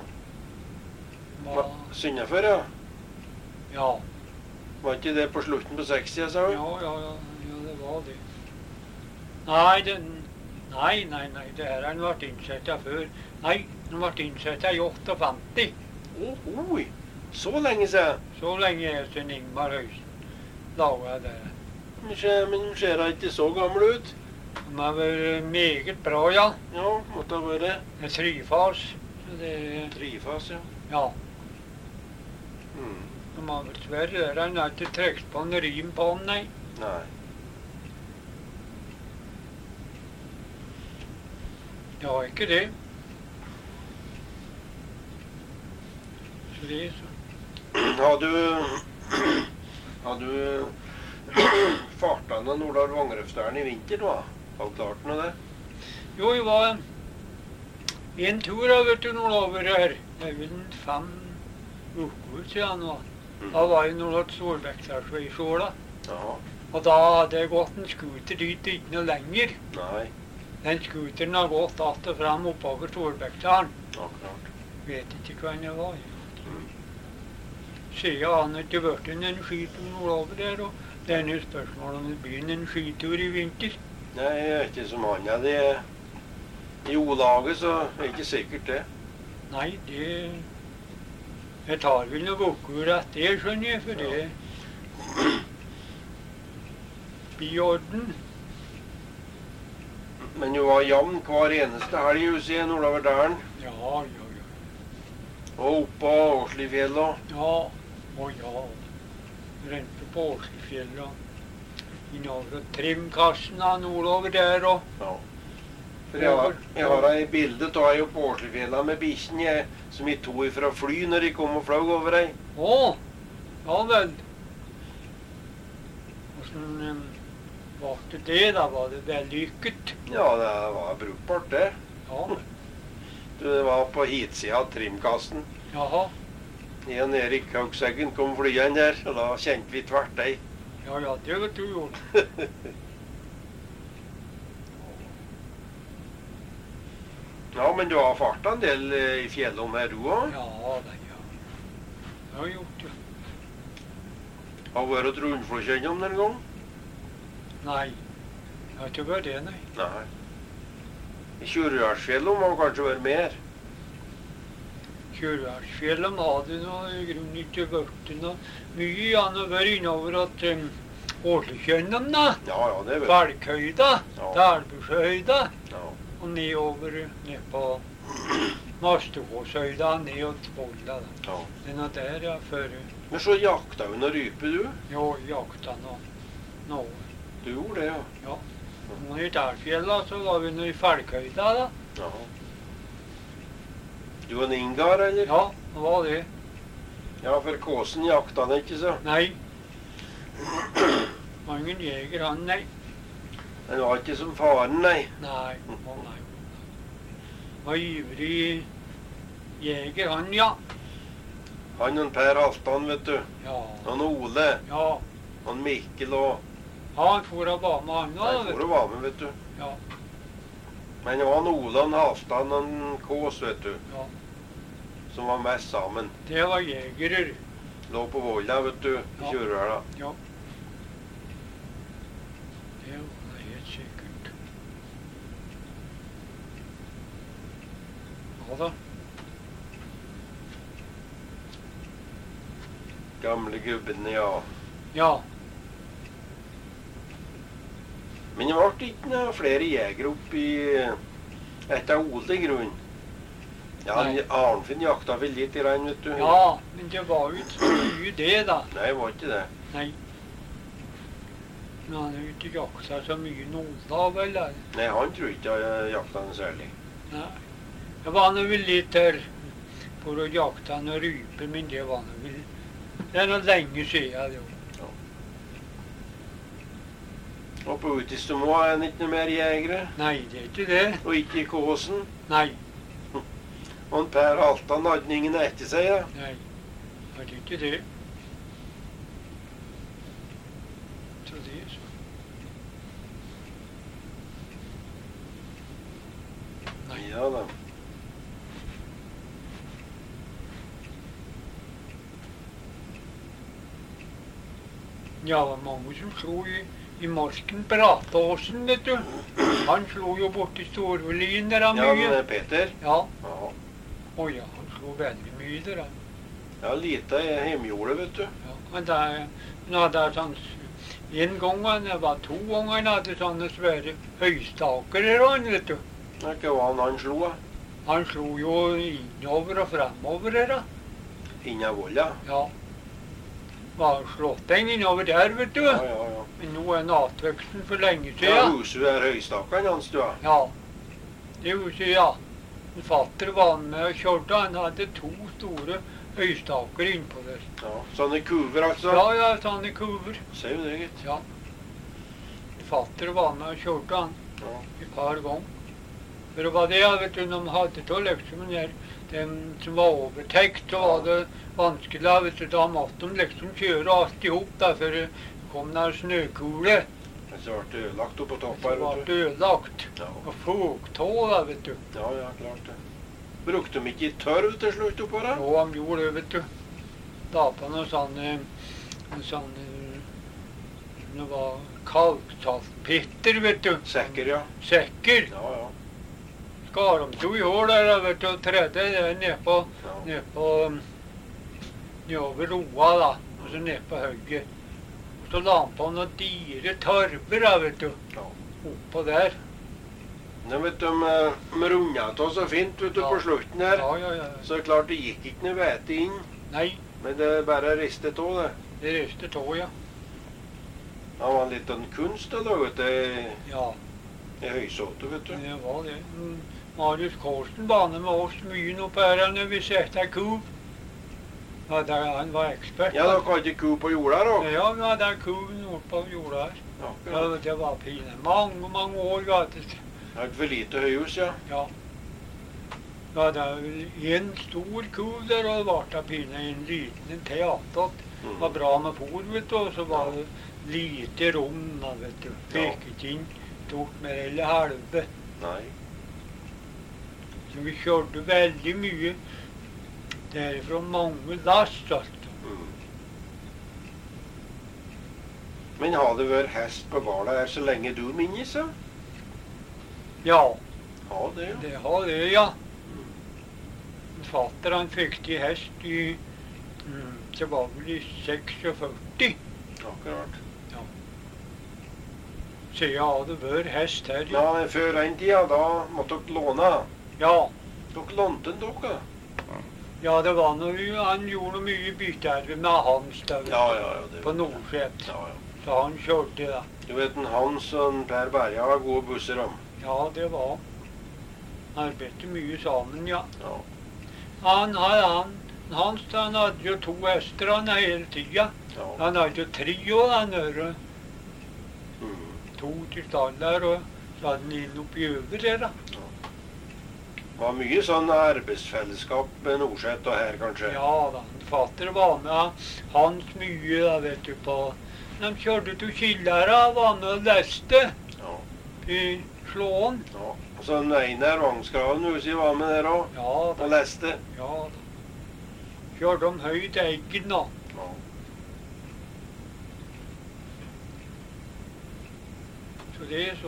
Var, Synnafør, ja. ja, Var ikke det på slutten på 60, sa du? ja, det var det. Nei, nei, det her har han vært innsett før. Nei, han ble innsett i 58. Oi, så lenge siden. Så lenge er det siden Ingmar Høysen laget det. Men de ser da ikke så gamle ut. De har vært meget bra, ja. Ja, måtte ha vært Det er trifas. Så det, trifas, ja. ja, Mm. de har vært sverre. Han har ikke trekt på en rim på den, nei. Nei. Det var ikke det. Så det er så. Har du farta ned Nordahl Vangerøvsdalen i vinter da? Har du klart noe det? Jo, jeg var en tur da, vet du, nordover her. Det er vel 5 uker siden nå. Da var jeg når Solbekksveien i Sola. Ja. Og da hadde jeg gått en skuter dit ikke noe lenger. Nei, Den skuteren har gått att og frem oppover Solbekksdalen. akkurat. Vet ikke hvem det var. Mm. Siden han ikke vært en skitur nordover der, og det er noe spørsmål om det blir en skitur i vinter. Nei, jeg er ikke som han. Ja, det er i O-laget, så er det ikke sikkert det. Nei, det jeg tar vel noen uker etter, skjønner jeg, for det blir i orden. Men du var jevn hver eneste helg huset i Nordoverdalen. Ja. Og oppå Åslifjellet. Ja, å ja. Rente på Åslifjellet. Innover trimkassen av nordover der og Ja. For jeg har ei bilde av ei på Åslifjellet med bikkjen som jeg tok ifra fly når jeg kom og fløy over ei. Å, ja vel. Hvordan var det da? Var det vellykket? Ja, det var brukbart det. Ja, Det var på hitsida av trimkassen. jaha. Jeg og Erik Haugseggen kom flyende der, og da kjente vi tvertei. Ja, det vet du gjort. Ja, men du har farta en del i fjellene her, du òg? Ja, det ja. Jeg har gjort det. Har vært og Trondflokjønn om den gang? Nei, jeg har ikke vært det, nei. Nei. I Tjurøyardsfjellet må kanskje være mer. Kjørværsfjellet hadde noe i grunnen ikke vært noe mye. Han har vært innover at Åslekjønnen da. Ja, det vet jeg. Valkhøyda, Ja. Dalbushøyda. Ja. Og nedover, ned på Mastefosshøyda, ned til Volda. Ja. Den er der, ja, før Men så jakta hun og rype, du? jo, jakta nå. Du gjorde det, ja. Ja. Og i Dalfjella så var vi nå i Falkhøyda, da. Ja. Du og Ingar, eller? Ja, det var det. Ja, for Kåsen jakta han ikke, så. Nei. Var ingen jeger, han, nei. Han var ikke som faren, nei. Nei, å nei. Var ivrig jeger, han, ja. Han og Per Halvdan, vet du. Ja, Han Ole. ja. Han Mikkel og Han for å være med, han, Nei, da. for å være med, vet du. Ja, Men det var han Ole, han Halvdan og han Kås, vet du. ja. Som var mest sammen. Det var jegerer. Lå på Volda, vet du. I Ja. Tjurøya. Ja. Det var det helt sikkert. Ja da. Gamle gubbene, ja. Ja. Men det ble ikke noe flere jegere oppi etter Ole, i grunnen. Ja, Nei. Arnfinn jakta vel litt, vet du. Ja, men det var jo ikke så mye det, da. Nei, det var ikke det. Nei. Men han har jo ikke jakta så mye nå da, vel? Da. Nei, han tror ikke jeg jakta noe særlig. Nei. Det var nå vel litt der for å jakte noen ryper, men det var nå vel det er noe lenge siden. Det. Og på Utistomå er han ikke noe mer jegere. Nei, det er ikke det. Og ikke i Kåsen. Nei. Og han Per Halvdan hadde han ingen etter seg, ja. Nei, det er ikke det. Så det er så. Nei. Ja da. Ja, det var mange som slo i i Morsken Bratåsen, vet du. Han slo jo borti Storvelien der han Ja, mye. men Peter. Ja. Ja. Å ja, han slo veldig mye der han. Ja, lite hjemjordet, vet du. Ja. Men han hadde sånn, en gang han, det var 2 ganger han hadde sånne svære høystaker her han, vet du. Det er ikke hva han slo, da. Han slo jo innover og fremover her da. Innan volda. Ja. Var slått den innover der, vet du. Ja, ja, ja. Men nå er natveksten for lenge Ja, siden. huset er høystakene hans, du. Ja. Det huset, ja. En fatter var med og kjørte. Han hadde 2 store høystaker innpå der. Ja, sånne kuver, altså. Ja, ja, sånne kuver. Ser jo det, gitt. Ja. Fatter var med og kjørte han Ja. et par ganger. For det var det, vet du, de hadde til liksom den som var overtekt, så var det vanskelig, vet du, da måtte de liksom kjøre alt ihop, da, for det kom der snøkule, Men så ble det ødelagt oppå toppen så her, var vet det du. ødelagt, Ja. og fogtå, da, vet du. Ja, ja, klart det. Brukte de ikke tørv til slutt oppå det? Og de gjorde det, vet du. Da på noe det var kalksaltpitter, vet du. Sekker, ja. Sekker. Ja, ja. Skar de to i år der, vet du, og tredde det Ja. nedover roa, da, og så ned på høyet. Og så la han på noen dyre torver, da, vet du, Ja. oppå der. Men vet du, de rundet oss så fint, vet du, Ja. på slutten her. Ja, ja, ja. Så klart det gikk ikke noe hvete inn, Nei, men det bare ristet av det. det reiste tå, ja. Det var en liten kunst da, vet du, Ja, i høysåte, vet du. det var det. Marius Kårsten var med oss mye nå på her når vi sette ku. Ja, han var ekspert. Ja, dere hadde ikke ku på jorda, da? Ja, vi hadde ku nord på jorda her. Ja, Ja, det var pine. Mange, mange år, vet du. det er et for lite høyhus, ja. Ja. Ja, det er en stor ku der, og det var pine en liten en til attåt. Det var bra med fôr, vet du, og så var det lite rom, da, vet du. Fikk ikke inn stort mer eller halve. Nei. Så vi kjørte veldig mye derifra mange last, altså. Men har det vært hest på gården her så lenge du minnes, ja? Ja, Ja, det, ja. det har det, ja. Fatter han fikk til hest i, det var vel i 46. Akkurat. Så jeg hadde vært hest her. Ja, før den tida, da måtte dere låne. Ja, Dere lånte den, dere. ja, det var noe, han gjorde noe mye bytte med hans da, vet du, Ja, ja, ja. Det på vet jeg. Nordset. Ja, ja. Så han kjørte da. Du vet, en Hans og en Per Berja var gode busser om. Ja, det var. Arbeidet mye sammen, ja. Ja. Han hadde jo 2 hester han hele tida. Ja. Han hadde jo 3 år, han der. Mm. 2 til stall der, og så hadde han inn oppi øver der, da. Det var mye sånn arbeidsfellesskap med Nordset og her, kanskje. Ja da, fatter var med hans mye, da, vet du, på. De kjørte til Killera, var med og leste Ja. i Slåen. Ja. Og så den ene her, Vangsgraven, huset var med der òg. Ja Og da, leste. ja da. Kjørte om høyt Eggen, da. Ja. Så det er så.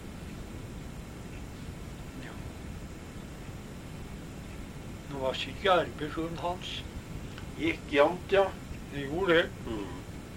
Ja. Nå var sikkert arbeidsjorden hans. Gikk jevnt, ja. Det gjorde det. Mm.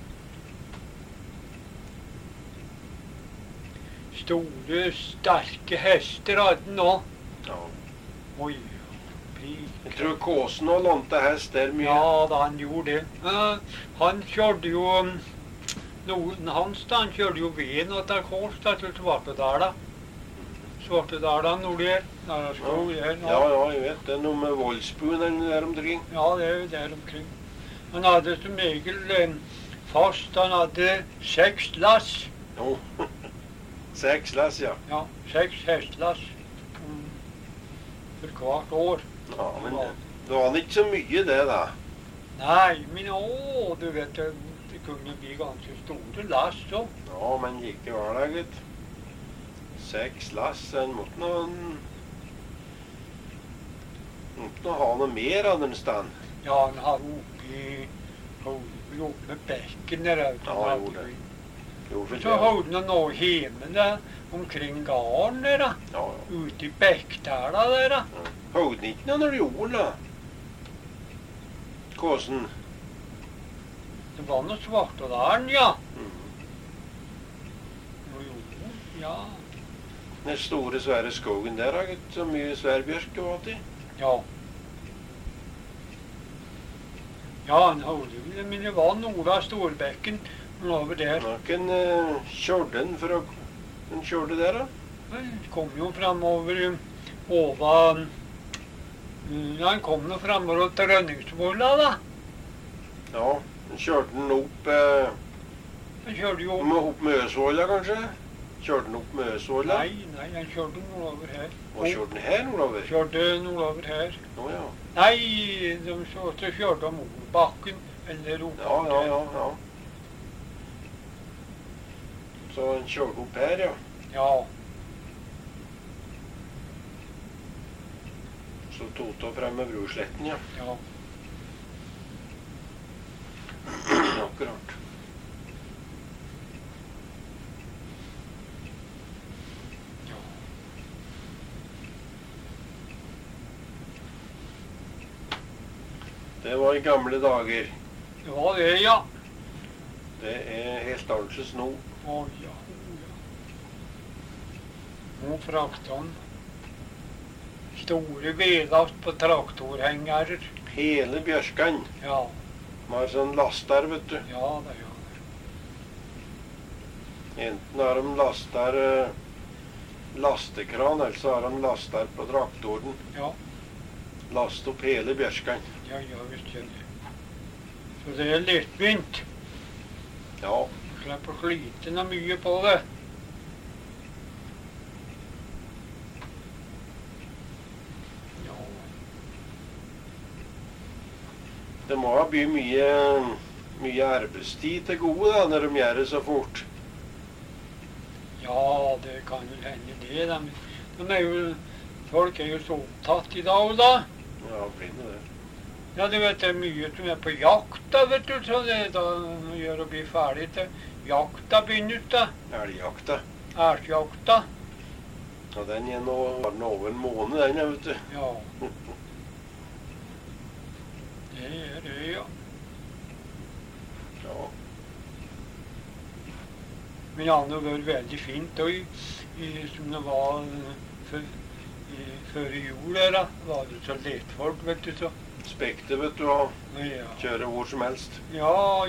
Store, sterke hester hadde han òg. Ja. Oi, Jeg tror Kåsen og lånte hest der mye. ja da, han gjorde det. Han kjørte jo noen hans da, han kjørte jo veien og til Kås da, til Svartedala. Svartedala nord der. Der er skog der nå. Ja, ja, jeg vet. Det er noe med Voldsbuen der omkring. Ja, det er jo der omkring. Han hadde som regel fast, han hadde 6 lass. Jo. 6 lass, ja. Ja, 6 hestlass. For hvert år. Ja, men det var ikke så mye det, da. Nei, men du vet, det kunne bli ganske store lass så. Ja, men likevel, da, gitt. 6 lass, en måtte nå ha noe mer av den stand. Ja, han har oppe med bekken der ute. Ja, han gjorde det. Jo, for Och det. så hade han nå hemmen där omkring garn där. Ja, ja. Ute i Bäckdala där. Hørte ikke noe når du gjorde da? Kåsen. Det var något svart och där, ja. Mm. Jo, ja. Den store, svære skogen der har ikke så mye sværbjørk og alt i. Ja. Ja, han hade ju, men det var Nora Storbäcken över där. Nå kan kjørte den for å... Den kjørte der da? Han kom ju framover ovan. Han kom nog framover till Rönningsbolla då. Ja, den kjørte den opp... Han körde ju Opp Møsvåla kanskje? Kjørte den opp Møsvåla? Nej, han körde nog över här. Og kjørte den her nordover? Körde nog över här. Nå ja. Nej, så körde de Orbacken eller Orbacken. Ja. Så den kjørte opp her, ja. Ja. Så tok det frem med Brosletten, ja. Ja. Akkurat. Ja. Det var i gamle dager. Det var det, ja. Det helt annerledes nå. Oj, ja. Nå fraktade han store vedlast på traktorhängare. Hele bjørskan. Ja, Med sånn laster, vet du. ja det. Enten har de laster lastekran, eller så har de laster på traktoren. Ja. Last opp hele bjørskan. Ja, visst är det. Så det är lättvint. Ja, Släpper sliterna mycket på det. Ja, det må ha blitt mye arbeidstid til gode da, når de gjør det så fort. ja, det kan ju hända det. De är ju, folk är ju så upptatt idag då. Ja, blir det det. Ja, du vet, det är mycket som är på jakt då, vet du, så det då gör att bli färdigt. Jakta begynner då, Elgjakta. älgjakta. Ja, den er nå over en måned, den, vet du. Ja. Det är det, ja. Ja, Men ja, det var väldigt fint då som det var före jul där, var det så lätt folk, vet du, så. spekter, vet du, og Ja, kjøre hvor som helst. ja.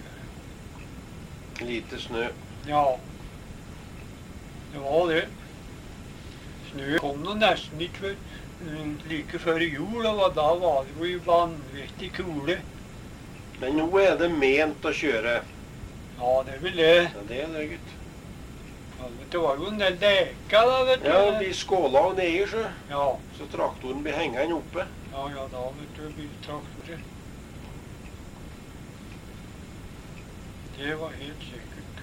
Lite snø. Ja, det var det. Snö kom nog nästan inte för, lika före jul, och då var det ju vanvettigt kule. Men nå er det ment å kjøre. Ja, det är väl det. Ja, det er det, gutt. Ja, det var ju en del läka då, vet du. Ja, de skåla og ned, Ja, så traktoren blir hengende oppe. ja, då vet du, biltraktorer. Det var helt säkert.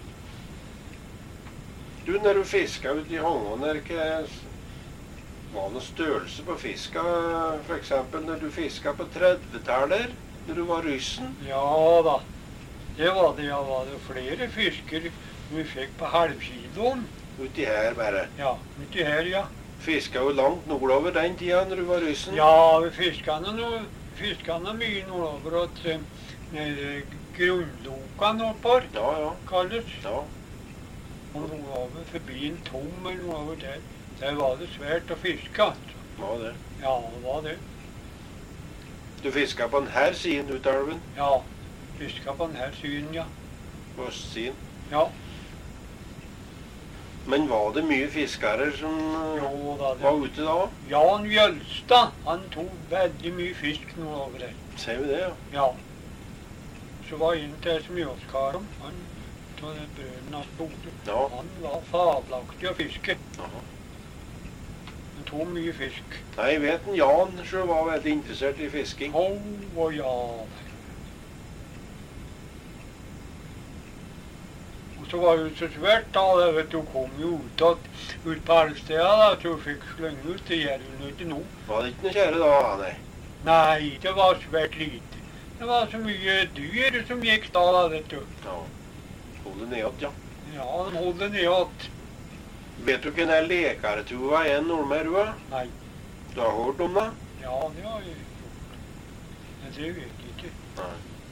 Du, når du fiska ute i Hångon, var det noen størrelse på fiska, for eksempel når du fiska på 30-tallet, når du var ryssen? Ja då, det var det. Jag var det flera fiskar vi fick på halvkilon. Uti her bare. Ja, ute här, ja. Fiska jo langt nordover den tida når du var ryssen. Ja, vi fiskade mycket nordover åt Grundlokan uppåt, Ja. kallas. Ja. Och nordover förbi en tom eller nordover där. Där var det svärt att fiska. Alltså. Var det. Ja, det var det. Du fiska på den her siden ut av elven, Ja, fiska på den här synen, ja. på østsiden. Ja, Men var det mye fiskere som jo då. var ute da? Jan Jølstad, han tog väldigt mycket fisk nordover där. Ser vi det, ja. Ja. Så var inte Smjøskarum, han tog brödernas bord. Ja. Han var fabelaktig att fiska. Jaha. Han tog mycket fisk. Nei, jeg vet en Jan som var veldig interessert i fisking. Och ja. Och så var det så svärt då, vet du, kom ju ut på Alsteda, så fick slänga ut det järven ute nog. Var det ikke noe kjære da, nei? Nej, det var svärt lite. Det var så mycket dyr som gick då, vet du. Ja. Holder nedåt, ja. Ja, den holder nedåt. Vet du hvem den lekartua er Nordmærua? Nei. Du har hørt om det? Ja, det har jeg gjort. Men det vet jeg ikke. Nei.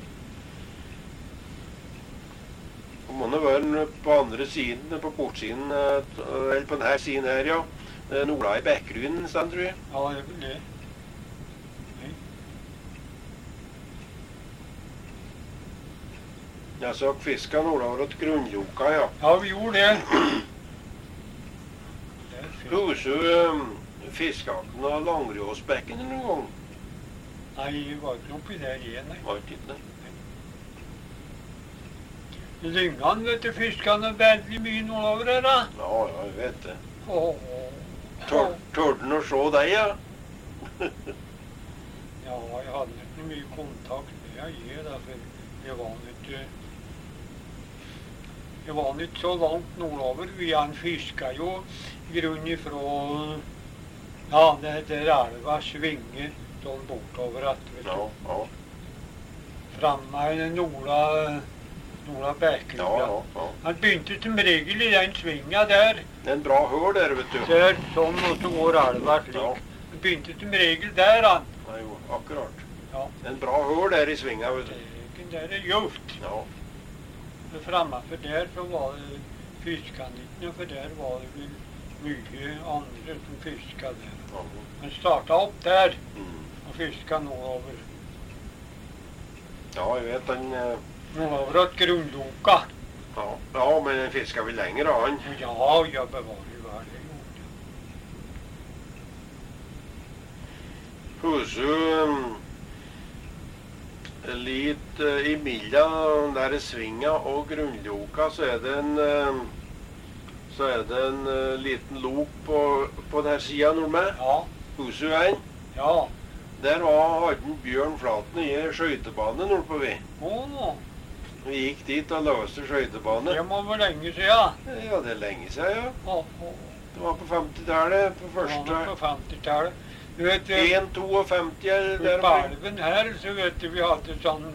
Det må det være på andre siden, på bortsiden, eller på denne siden her, ja. Det er Nola i Bekkerud en sted, tror jeg. Ja, det er vel det. Nei. Jeg så fiska nordover til Grunnloka, ja. Ja, vi gjorde det. Det er fint. Huset du fiskaken av Langråsbekken noen gang? Nei, vi var ikke oppi der igjen, nei. Var ikke det? Lyngan, vet du, fiskene veldig mye nordover her, da. Ja, jeg vet det. Åh. Tør den å se deg, ja? Ja, jeg hadde ikke mye kontakt med jeg da, for jeg var ikke så langt nordover. Vi han fisket jo grunn ifra, ja, det heter elva Svinge, sånn bortover at, vet du. Ja, ja. Framme i Nola Bekkerud. Ja. Han begynte som regel i den svinga der. Det er en bra høl der, vet du. Der, sånn, og så går elva slik. Ja. Han begynte som regel der, han. Nei, jo, akkurat. Ja. Det er en bra høl der i svinga, vet du. Der er gjort. Ja. Framme for der så var det fiskene ikke, for der var det vel mye andre som fisket der. Ja. Han startet opp der Mm. og fisket nordover. Ja, jeg vet han... Nordover at Grunnloka. Ja, men den fisker vel lenger, da, han. Ja, jeg bevarer hva det gjorde. Huset litt imellom der svinga og Grunnloka, så er det en liten lok på denne siden nordmed. Ja, Huset veien. ja. Der hadde Bjørn Flaten i skøytebane nordpå vi. Åh, Vi gikk dit og løste skøytebane. det må være lenge siden. Ja, det er lenge siden, ja. Åh, Det var på 50-tallet, på det var første... på 50-tallet. Du vet, 1,52 eller på der omkring. elven her, så vet du, vi hadde sånn,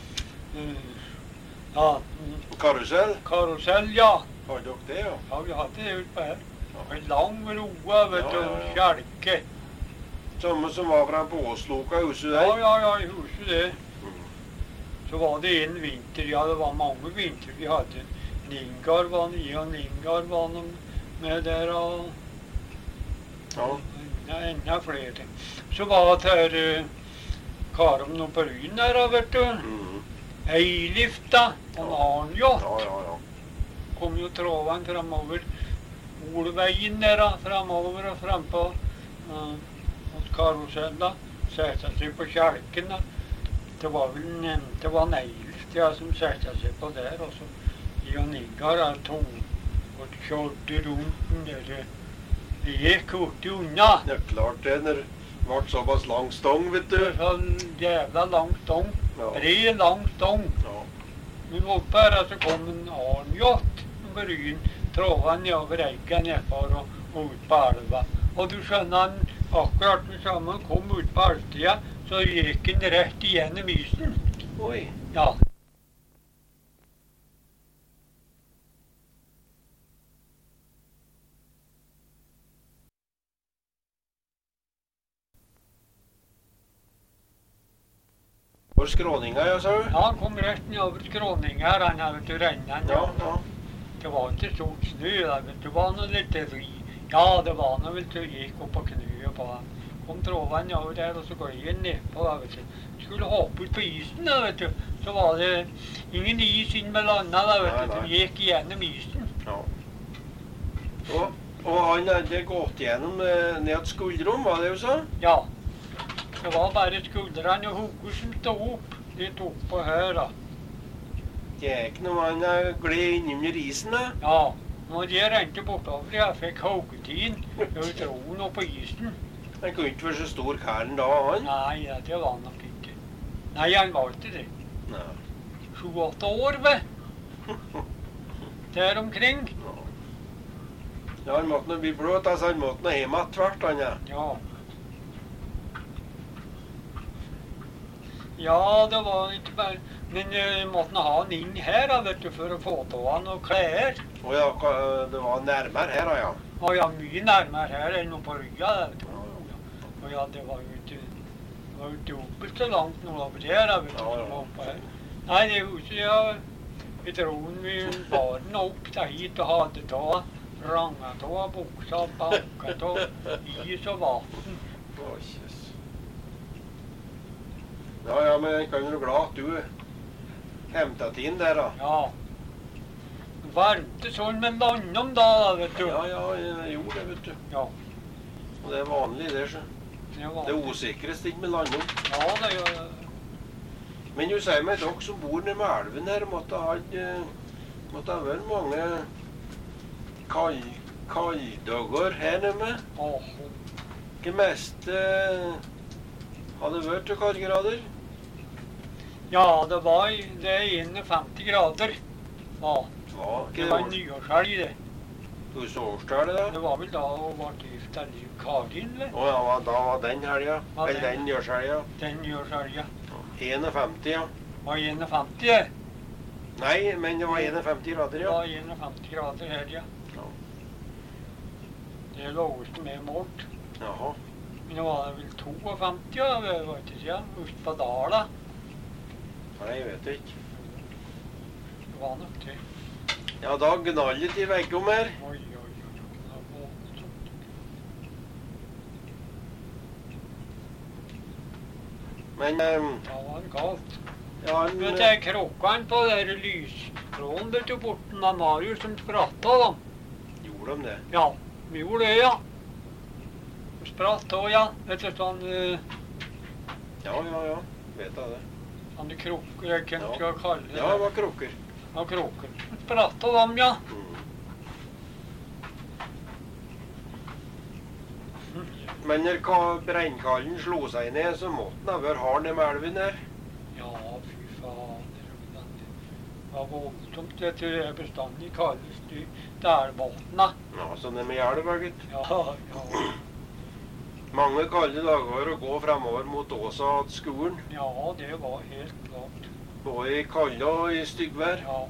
ja, Karusell. karusell, ja. Har dere det, ja? Ja, vi hadde det ute her. Ja. En lang roa, vet du, Ja, en ja, kjelke. Samme som var fra Båsloka huset Ja, der. i huset det. Så var det en vinter, ja, det var mange vinter vi hadde. Ningar var med der, og Ja. enda flere. Så var det her Karum nå på Ryen der, vet du. Mhm. Eilif da, og Arnjot. Ja. Kom jo tråden fremover Olveien der, fremover og frempå hos karusella. Sette seg på kjelken da. Det var Neilif ja, som sette seg på der, og så Jan Ingar to og kjørte rundt den der. Det gikk hurtig unna. Det er klart det, når det ble såpass lang stong, vet du. Sånn jævla lang stong. Ja. Bred, lang stong. Ja. Men oppe her så kom en Arnjot på Ryen. Tråden nedover eika nedfor og ut på elva. Og du skjønner, han akkurat med samme han kom ut på elvtida, så gikk han rett igjennom isen. Oi. Ja. For skråninga, ja, sa du? Ja, han kom rett nedover skråninga her, han har vet du rennende. Ja. Det var ikke stort snø, da, vet du. Det var noe litt ri. Ja, det var noe vel til å gikk opp på knyet på han. Kom tråden over der, og så gled han nedpå, da, vet du. Skulle hoppe ut på isen, da, vet du. Så var det ingen is inn med landa, da, vet du. Det gikk igjennom isen. Ja. Og han hadde gått gjennom ned til skuldrom, var det jo så? Ja. Det var bare skuldrene og hodet som stod opp. Litt oppå her, da. Det er ikke noe han gled innunder isen, da. Ja. Når jeg rente bortover, jeg fikk hogetiden. Jeg dro nå på isen. Han kunne ikke være så stor kæren da, han. Nei, ja, det var han nok ikke. Nei, han var ikke det. Nei. 7-8 år, vel? Der omkring. Ja, han måtte nå bli bløt, altså han måtte nå hjem tvert, han, ja. Ja. Ja, det var ikke bare... Men måtte ha han inn her, da, vet du, for å få til han og klær. Å ja, det var nærmere her, ja. Og ja, mye nærmere her enn på Rya. Og ja, det var jo ikke... Det var jo dobbelt så langt nå over der, da, vet du, som var oppe her. Nei, det huset, ja... Vi tror vi bar den opp til hit og hadde ta ranget av buksa, banket av is og vatten. Å, kjøss. Ja, men jeg kan jo glad at du hentet inn der, da. Ja. Det varmte sånn med vannom da, vet du. Ja, jeg gjorde det, vet du. Ja. Og det er vanlig, det, så. Det var Det er osikrest ikke med landom. Ja, det gjør det. Men du sier meg, dere som bor nede med elven her, måtte ha vært mange kalddager her nede. Åh. Hva mest hadde vært til kaldegrader? Ja, det var det er 51 grader. Ja, det var nyårshelg, det. Hvilket årstall det da? Det var vel da hun ble gift av Liv Karin, eller? Å ja, da var den helga. Ja, Eller den nyårshelga. Den nyårshelga. 51, ja. Var 51, det. Nei, men det var 51 grader, Det ja. var 51 grader her, ja. Ja. Det låste med målt. Jaha. Men det var vel 52, ja, det var ikke siden, ute på Dala. Nei, jeg vet ikke. Det var nok det. Ja, da gnallet i veggom her. Oi, det var voldsomt. Men, Da var det galt. ja, Vet du, krokkene på der lystråden, vet du, borten av Marius som spratt av dem. gjorde de det? Ja, vi gjorde det, ja. Spratt av, ja. Vet du, sånn, Ja, vet jeg det. sånne krokker, jeg kan ikke kalle det. Ja, det var krukker. Ja, krokker. Spratt av dem, ja. Men når brennkallen slo seg ned, så måtte den ha vært hard ned med elven her. Ja, fy fader. Det var voldsomt, vet du, det er bestandig kalles de dælbåtene. Ja, så det med elva, gutt. Ja, ja, Mange kalde dager å gå fremover mot Åsa til skolen. ja, det var helt klart. Både i kalde og i styggvær. Ja,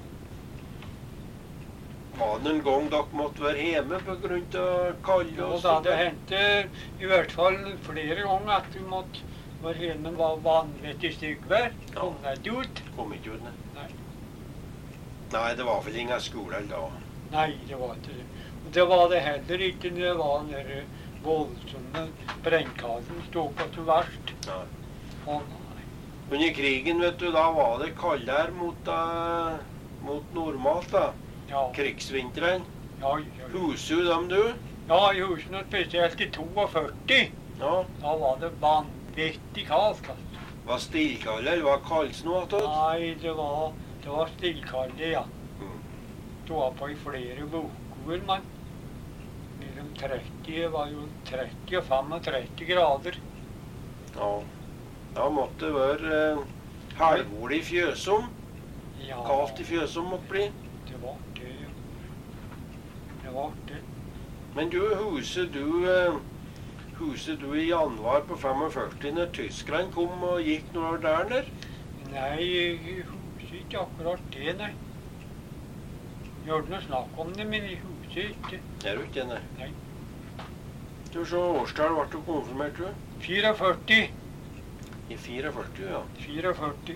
Var det en gang dere måtte være hjemme på grunn av kalde og og da det styggvær? hendte i hvert fall flere ganger at vi måtte være hjemme var vanvittig styggvær. Kom deg ikke ut. Kom ikke ut, nei. Nei. Nei, det var vel ingen skole da. Nei, det var ikke det. Og det var det heller ikke når det var den der voldsomme brennkallen stod på som verst. Nei. Å nei. Under krigen, vet du, da var det kaldere mot normalt, da. Ja, Krigsvinteren. ja, ja. Huset dem, du. Ja, i husene, spesielt i 42, Ja. da var det vanvittig kaldt. Altså. Var stillkalde, eller var kaldsnå attåt? Nei, det var stillkalde, ja. Mm. Det var på i flere uker, men mellom 30, det var jo 30 og 35 grader. Ja. Da måtte det være halvord i fjøsom. Ja, Kaldt i fjøsom måtte bli. det var det. Det var det. Men du, huset du i januar på 45 når tyskerne kom og gikk noe der nede? Nei, jeg husker ikke akkurat det, nei. Jeg hørte noe snakk om det, men jeg husker ikke. Er du ikke det? Nei. Du, så årstall ble du konfirmert, du? 44. I 44, ja. 44.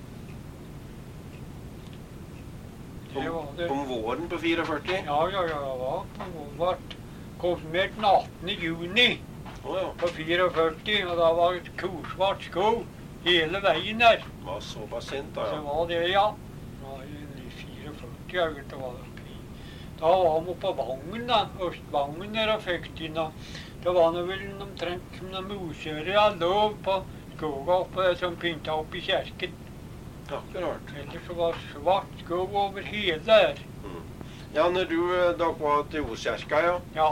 Det var det. Om våren på 44? Ja, jeg var ble konfirmert den 18. juni Å ja. på 44, og da var det korsvart sko hele veien der. Det var såpass sent, da, Så ja. var det, ja. Det var i 44, jeg vet det var det. Da var vi på Vangen, da. Østvangen der og fikk inn, og det var nå vel omtrent som noen museer av lov på skoga oppe som pynta opp i kjerken. Akkurat. Ellers så var svart skog over hele der. Ja, når dere var til Oskjerka, ja. Ja.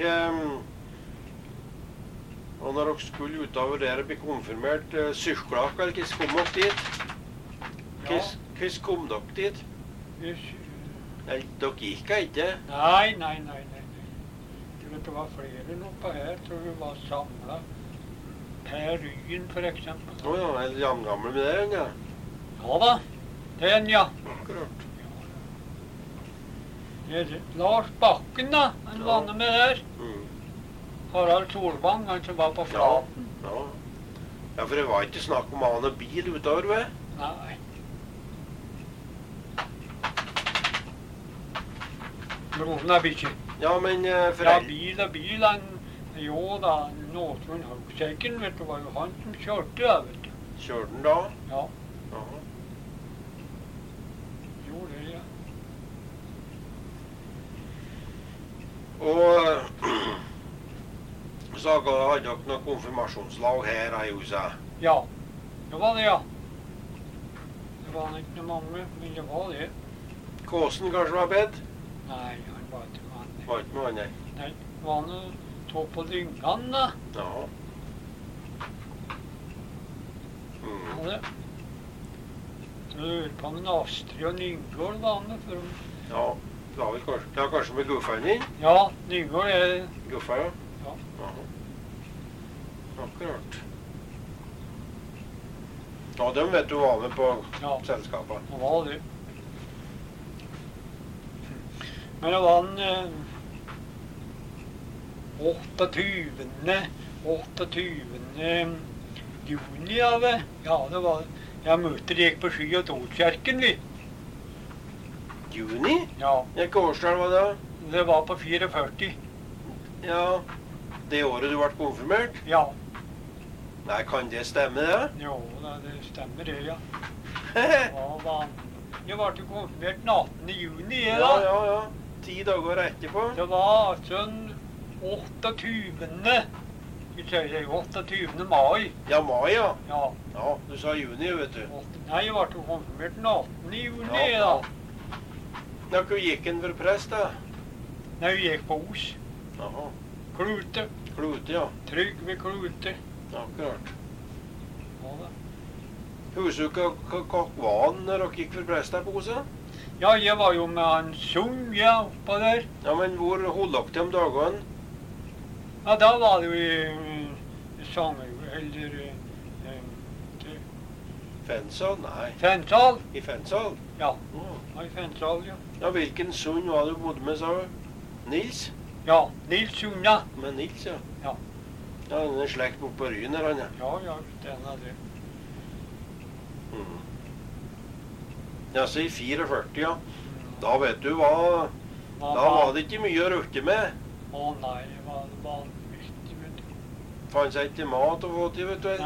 Og når dere skulle utover der og bli konfirmert, sykla dere, eller hvordan kom dere dit? Ja. Hvordan kom dere dit? Nei, dere gikk ikke? Nei. Du vet, det var flere oppe her, så vi var samlet Per Ryen, for eksempel. Ja, eller jamgamle med den, ja. Ja da, den, ja. Akkurat. Det er Lars Bakken, da. Han var med der. Harald Solvang, han som var på Flaten. Ja. Ja, for det var ikke snakk om å ha noen bil utover, ved. Nei. Broren er bikkje. Ja, men Ja, foreldre... bil, han... Jo da, Nåsund Haugsekken, vet du, var jo han som kjørte da, vet du. Kjørte den da? Ja, Jaha. gjorde det, ja. Og så hadde dere noe konfirmasjonslag her i huset. Ja, det var det, ja. Det var ikke noe mange, men det var det. Kåsen kanskje var bedt? Nei, han var ikke vanlig. Var ikke med han, nei. Nei, var han tå på dyngene, da. Ja. Ja, det. Så lurer på om Astrid og Nyngård var med, for om... Ja, det var vel kanskje... Ja, kanskje med gufferen din? Ja, Nyngård er... Guffer, ja. Ja. Jaha. Akkurat. Ja, de vet du var med på Ja. selskapet. Det var det. Men det var en 28. Juni av det. Ja, det var... Jeg møtte det gikk på Sky- og Torskjerken, vi. Juni? Ja, Hvilket årstall var det? det var på 44. Ja, det året du ble konfirmert? Ja, Nei, kan det stemme det? jo, det stemmer det, ja. ja, Jeg ble jo konfirmert den 18. juni, jeg, ja, da. ja. 10 dager etterpå. Det var altså den 28. Vi sier det, 28. mai. Ja, mai, ja. Ja. Ja, du sa juni, vet du. Nei, jeg ble jo konfirmert den 18. juni, Ja, da. Ja, hvor gikk en for prest, da? Nei, vi gikk på Os. Jaha. Klute. Klute, ja. Trygve Klute. Akkurat. Ja, da. Husker du hva var han når dere gikk for prest der på Osa? Ja, jeg var jo med han Sung, ja, oppå der. Ja, men hvor holdt dere til om dagene? Ja, da var det jo i Sanger, eller Fensal? Nei. Fensal. I Fensal? Ja, Ja. i Fensal, ja. Ja, hvilken sønn var det du bodde med, sa du? Nils? Ja, Nils Sunna. Med Nils, ja. Ja. Ja, han er slekt bort på Ryen her, han, ja. Ja, den er det. Ja, så i 44, ja. Da vet du hva... Da var det ikke mye å rukke med. Å nei, det var vanvittig, vet du. Fanns seg ikke mat å få til, vet du.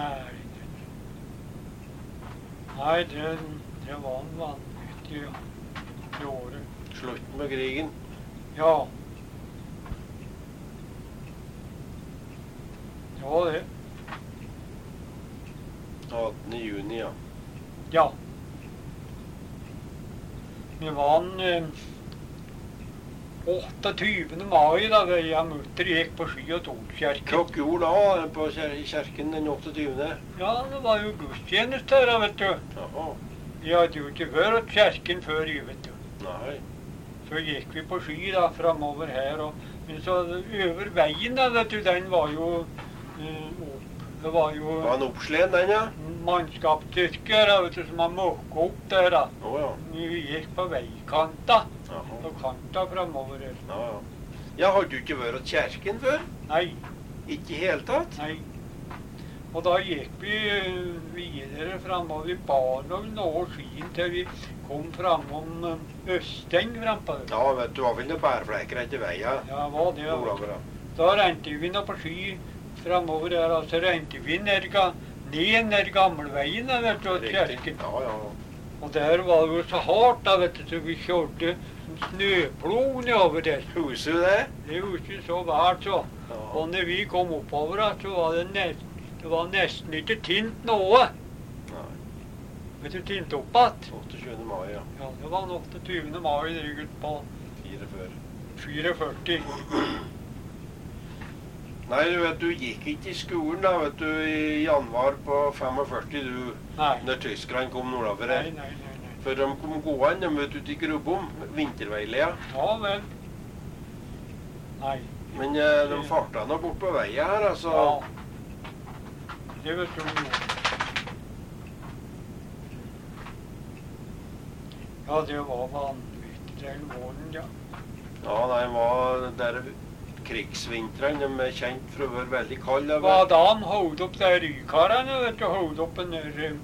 Nei, det var en vanvittig, ja. Det året. Slutten på krigen. Ja. Det var det. 18. juni, ja. Ja. Det var en 28. mai da jeg møtte gikk på Sky- og Torskjerken. Hva dere gjorde da på i kjerken den 28. Ja, det var jo gudstjeneste her, vet du. Jaha. Jeg hadde jo ikke vært kjerken før, vet du. Nei. Så gikk vi på Sky da, fremover her, men så over veien da, vet du, den var jo opp. Det var jo Var han oppsleden, den, ja? mannskapsstyrker da, vet du, som har måket opp der da. Ja. Vi gikk på veikanta, Jaha. på kanta fremover her. Ja. Ja, har du ikke vært kjerken før? Nei, Ikke i hele tatt? nei. Og da gikk vi videre fremover. Vi bar nok noe skien til vi kom framom Østeng frempå der. Ja, vet du, var vel noen bærflekker etter veien. Ja, hva det var. Nordager, Da rente vi nå på Sky fremover der, og så rente vi ned gammelveien, da, vet du, og kjerken. Ja, ja. Og der var det jo så hardt, da, vet du, så vi kjørte en snøplo nedover der. Husker du det? Det var ikke så vært, så. Ja. Og når vi kom oppover, da, så var det var nesten ikke tint noe. Nei. Vet du, tint opp att. 28. mai, ja. Ja, det var den 28. mai, det på 44. Nei, du vet, du gikk ikke i skolen da, vet du, i januar på 45, du, Nei. når tyskerne kom nordover Nei, her. nei. For de kom gående, de vet ut i Grubbom, vinterveileia. Ja vel. Nei. Men de farta nå bort på veien her, altså. Ja. det vet du om jo. Ja, det var vanvittig den våren, ja. Ja, den var der krigsvinteren. De er kjent for å være veldig kalde. Hva da de holdt opp der rykarene, vet du, holdt opp nær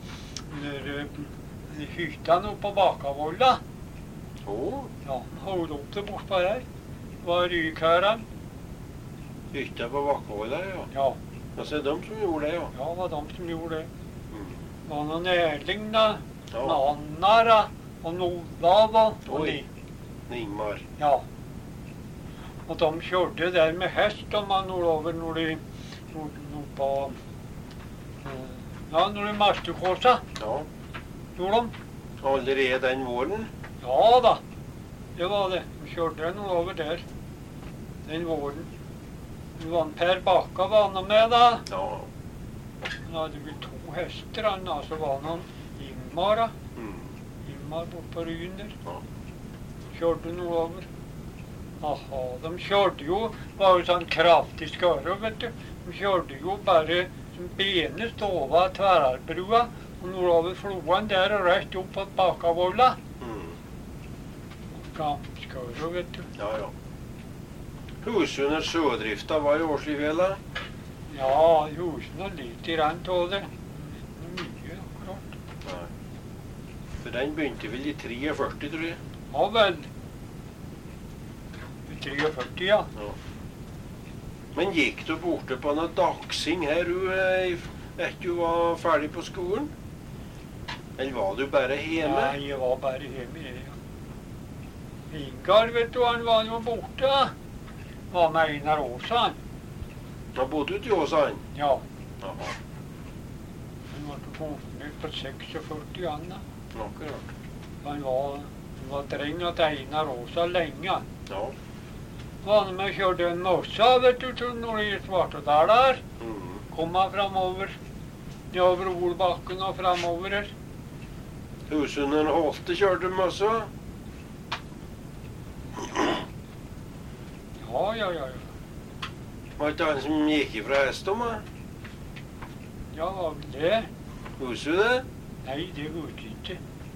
hyttene oppe på Bakavolla. Åh, Ja, de holdt opp det bortpå der. Det var rykarene. hytta på Bakkavolla, ja. Ja, Ja, så er det de som gjorde det, ja. ja, det var de som gjorde det. Mm. Det var noen Erling da, Ja, noen Annar da, og noen Olav og Oi. de. Ingmar. Ja. Og de kjørte der med hest om man nordover når de på ja, når de Mastukåsa, Ja, gjorde de. allerede den våren. Ja da, det var det. De kjørte nordover der den våren. Det var en Per Bakka var han med da. Ja. Han hadde vel 2 hester han da, så var han Ingmar da. Mm. Ingmar bort på Ryen der. Ja. Kjørte nordover. Aha, de kjørte jo, var jo sånn kraftig skøre, vet du. De kjørte jo bare som benest over Tverrarbrua, og nordover floen der og rett opp på Bakavolla. Mm. Gammel skøre, vet du. Ja, ja. Huset under sjødrifta var i Årslifjella. Ja, husene og litt i rent av det. Mye akkurat. Nei. For den begynte vel i 43, tror jeg. Ja vel. I 43, ja. Ja. Men gikk du borte på noe dagsing her etter du var ferdig på skolen? Eller var du bare hjemme? Nei, jeg var bare hjemme, jeg, ja. Ingar, vet du, han var jo borte. Var med Einar Åsa, han. Da bodde du til Åsane? Ja. Jaha, Han var konfirmert på 46 år, da. akkurat. Han var dreng til Einar Åsa lenge. Ja. Var han med og kjørte en mossa, vet du, til når de Svartedal der. Mm. Kom han framover. Nedover Olbakken og framover her. Huset under Holte kjørte de også? Ja. Var ikke han som gikk ifra Hestom, da? Ja, var vel det? Huset det? Nei, det vet jeg ikke.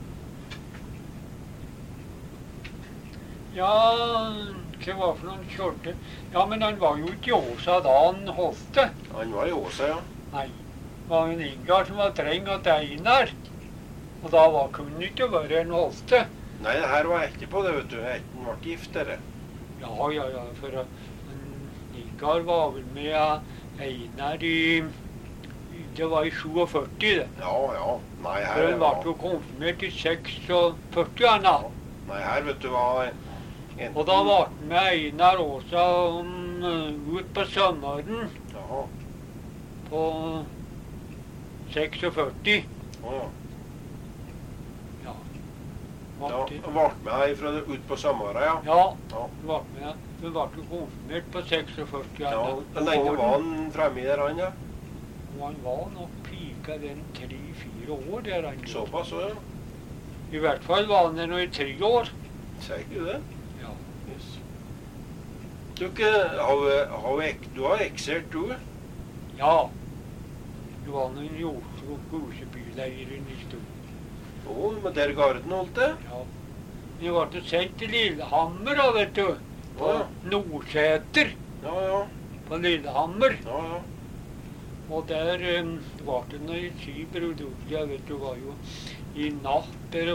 Ja, hva var for noe han kjørte? Ja, men han var jo ikke i Åsa da han holdt det. Han var i Åsa, ja. Nei, det var en Ingar som var dreng til Einar. Og da kunne ikke være en holdt det. Nei, det her var etterpå, det, vet du. Etten ble gift, dere. Ja, for Ingar var vel med Einar det var i 47 det. Ja. Nei, For her han ble jo konfirmert i 46 han da. Nei, her, vet du, var Og da ble han med Einar Åsa ut på sommeren Ja, på 46. ja. Ja. Da Ble- ble med fra ut på sommeren, ja. Ja, Ja. hun ble med. Hun ble jo konfirmert på 46 Ja, år. hvor lenge var han fremme i der, han, ja? Og han var nok pika den 3-4 år der han. Såpass, ja. I hvert fall var han der nå i 3 år. Sier du det? Ja. Yes. Du har eksert, du? Ja. Det var noen i Oslo, Gosebyleiren i stund. Å, med der garden holdt det? Ja. Vi ble sendt til Lillehammer, da, vet du. På Ja. Nordseter Ja. på Lillehammer. Ja. Og der var det noe skibroder, jeg vet du, var jo i natt, det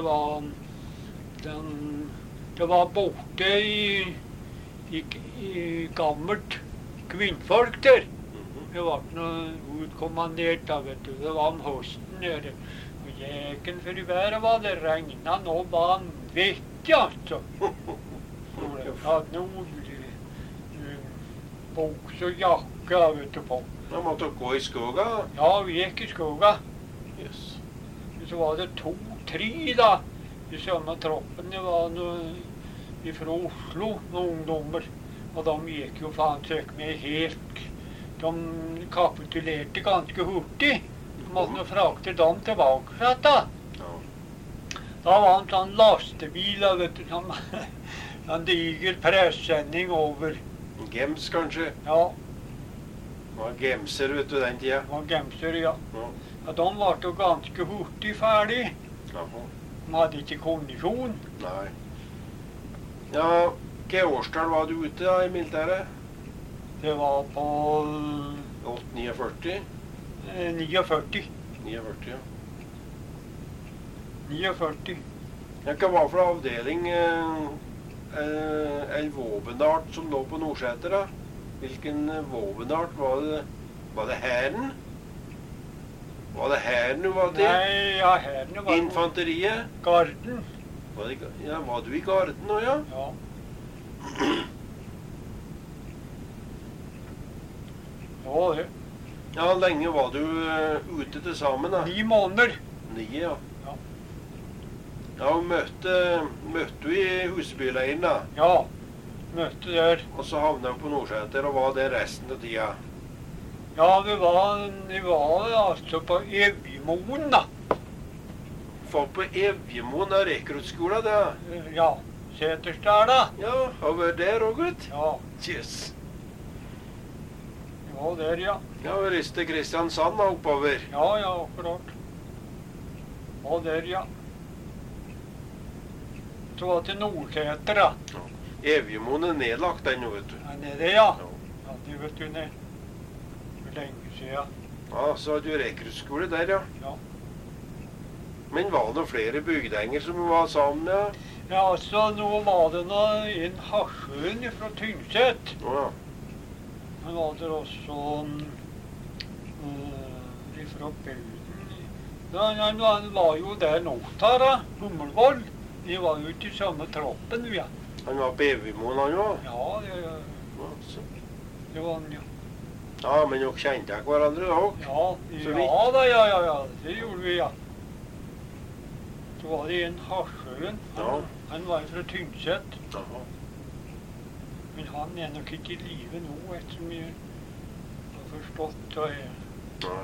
var borte i gammelt kvinnfolk der. Mhm. Det var noe utkommandert da, vet du, det var om høsten der. Og jeken for i været var det regnet nå vanvittig, altså. Og jeg hadde noe buks og jakke, vet du, på. Da måtte dere gå i skoga? Ja, vi gikk i skoga. Yes. Så var det 2-3 da, i samme troppen. Det var noe fra Oslo, noen ungdommer. Og de gikk jo faen søk med helt. De kapitulerte ganske hurtig. De måtte nå frakte dem tilbake fra da. Ja. Da var en sånn lastebil, da, vet du, sånn en diger pressending over. Gems, kanskje? Ja, var gemser, vet du, den tida. Det var gemser, ja. Ja. Ja, de var jo ganske hurtig ferdig. Jaha. De hadde ikke kondisjon. Nei. Ja, hva årstall var du ute da, i militæret? Det var på 849? 49. 49, ja. 49. Ja, hva var for avdeling en våpenart som lå på Nordseter, da? Hvilken våpenart var det? Var det hæren? Var det hæren du var til? Nei, ja, herrene var på Infanteriet? garden. Ja, var du i garden nå, ja? Ja. Ja, det. Ja, lenge var du ute til sammen, da? 9 måneder. 9, ja. Ja. Ja, og møtte du i Husbyleiren, da? Ja, møtte der. Og så havnet du på Nordseter, og var det resten av tida? Ja, vi var altså på Evjemoen, da. Folk på Evjemoen av rekruttskolen, det? Ja, Seterstæla. Ja, har vært der òg, gutt? Ja, Yes. vi var der, ja. Ja, vi reiste til Kristiansand da, oppover. Ja, ja, akkurat. Og der, ja. Så var det til Nordseter, da. Evjemoen er nedlagt den nå, vet du. Ja, nede, ja. Ja, det vet du, ned. For lenge siden. Ja, så hadde du rekruttskole der, ja. Ja. Men var det noen flere bygdenger som var sammen, ja? Ja, altså, nå var det en Harsjøen fra Tynset. Å, ja. Men var det også fra Bøden. Ja, han var jo der nå, da. Hummelvoll. De var jo ikke i samme troppen, ja. Han var på Evjemoen, han òg? Ja, Ja, det var han, ja. ja, men dere kjente ikke hverandre da òg? Ja, Så ja da, ja. Det gjorde vi, ja. Så var det en Harsjøen. Ja. Han var fra Tynset. Jaha. Men han er nok ikke i live nå, ettersom jeg har forstått det. Nei.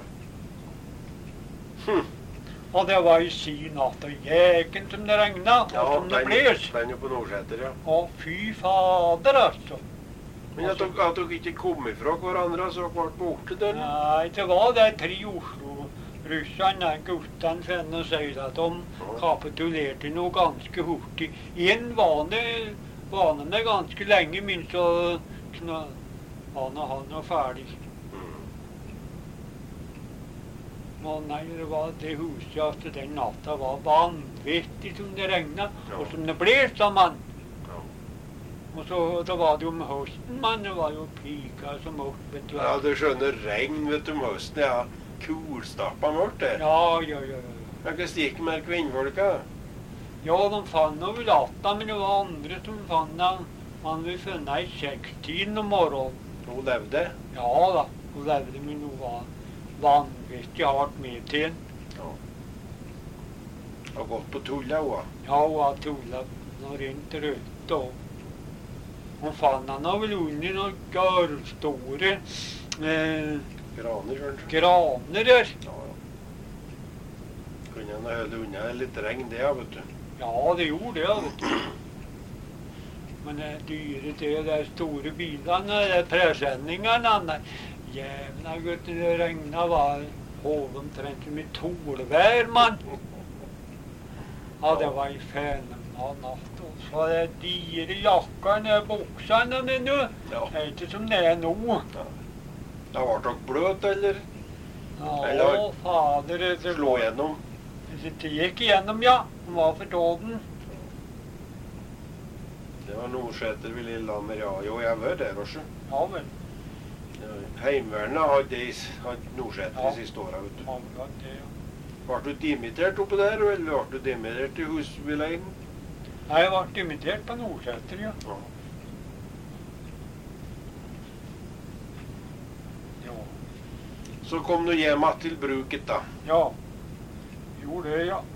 Og det var i sin natt og jæken som det regnet, og Ja, som det bles. den er på Nordseter, ja. Å, fy fader, altså. Men at dere ikke kom ifra hverandre, så dere ble borte der? Nei, det var de 3 Oslo-russene, guttene, for å si det, de kapitulerte noe ganske hurtig. En var det ganske lenge, minst så han var ferdig. Og nei, det var det huset at den natta var vanvittig som det regnet, og som det ble, sa man. Ja. Og så da var det jo om høsten, man, det var jo pika som opp, vet du. Ja, du skjønner, regn, vet du, om høsten, ja. Kulstappa mørkt det. Ja. Ja, hva stikker med kvinnfolka? Ja, de fant noe vel atta, men det var andre som fant den. Man ville funnet i 6-tiden om morgenen. Hun levde? Ja da, hun levde, men hun var vanvittig hardt med til henne. Ja. Har gått på tulla, hun. Ja, hun har tullet noe rent rødt, og hun fant henne vel under noen gørrstore Graner, kanskje? graner der. Ja. Kunne han ha holdt unna litt regn, det, vet du. Ja, det gjorde det, vet du. Men det dyre til de store bilene, de presendingene, jævla gutt, det regnet var omtrent som i tolvær, mann. Ja, det var i fenomenal natt. Og så de dyre jakkene, buksene mine, Ja. det er ikke som det er nå. Da ble dere bløt, eller Ja, Eller- fader, det slå igjennom? Det gikk igjennom, ja. Hun var for dåden. Det var Nordseter ved Lillehammer, ja. Jo, jeg har vært der også. Ja vel. Heimevernet hadde Nordseter Ja. de siste åra, vet du. Akkurat det, ja. Ble du dimittert oppe der, eller ble du dimittert i Husbyleiren? Nei, jeg ble invitert på Nordseter, ja. Ja. Ja. Så kom du hjem igjen til bruket, da. Ja. Gjorde det, ja.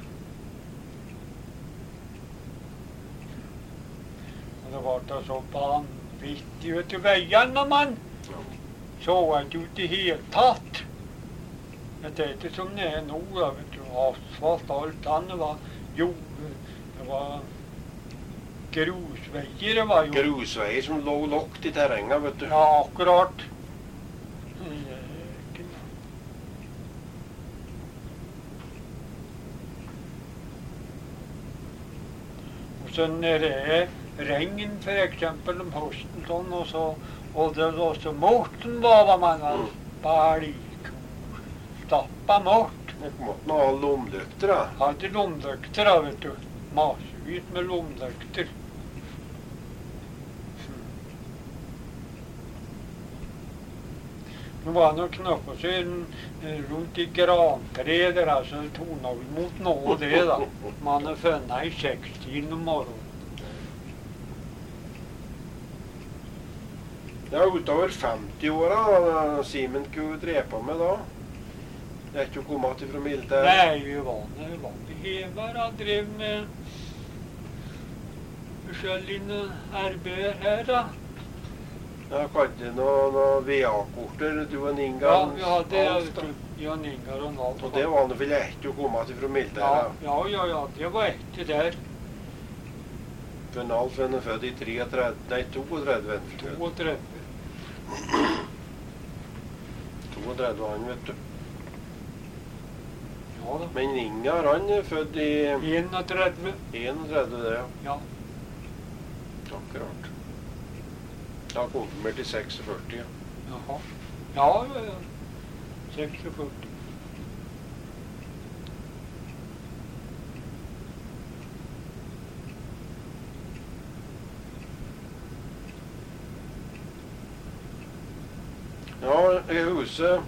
Og det var da så vanvittig ute i veiene, mann. Så jeg ikke ut i hele tatt. Det er ikke som det er nå, da, vet du. Asfalt og alt annet var jord. Det var grusveier, det var jo. Grusveier som lå lågt i terrenget, vet du. Ja, akkurat. så när det är regn för exempel om hösten sån och det var så morten vad man har balk stoppa mort. Det måtte ha lomlykter, da. Hade lomlykter da, vet du. Massvis med lomlykter. Det var nog knappast runt i granträder, alltså tonade mot något det då. Man är födda i 60 om morgonen. Ja, utover 50-åra, Simen kunne drepe med da. Det er ikke kommet til fra militæret. Nej, vi var hevare drev med forskjellige arbeider her da. Ja, kanskje noen VA-korter, du og Inga. Ja, vi hadde Jan Ingar og Nalt. Og det var det vel ikke å komme til fra militæret. Ja, det var etter der. For Nalt var født i 32. 32. 32 han, vet du. Ja da. Men Ingar, han er født i 31. 31, det, ja. Ja. Akkurat. Da konfirmert i 46, ja. Jaha. Ja. 46. Ja, i huset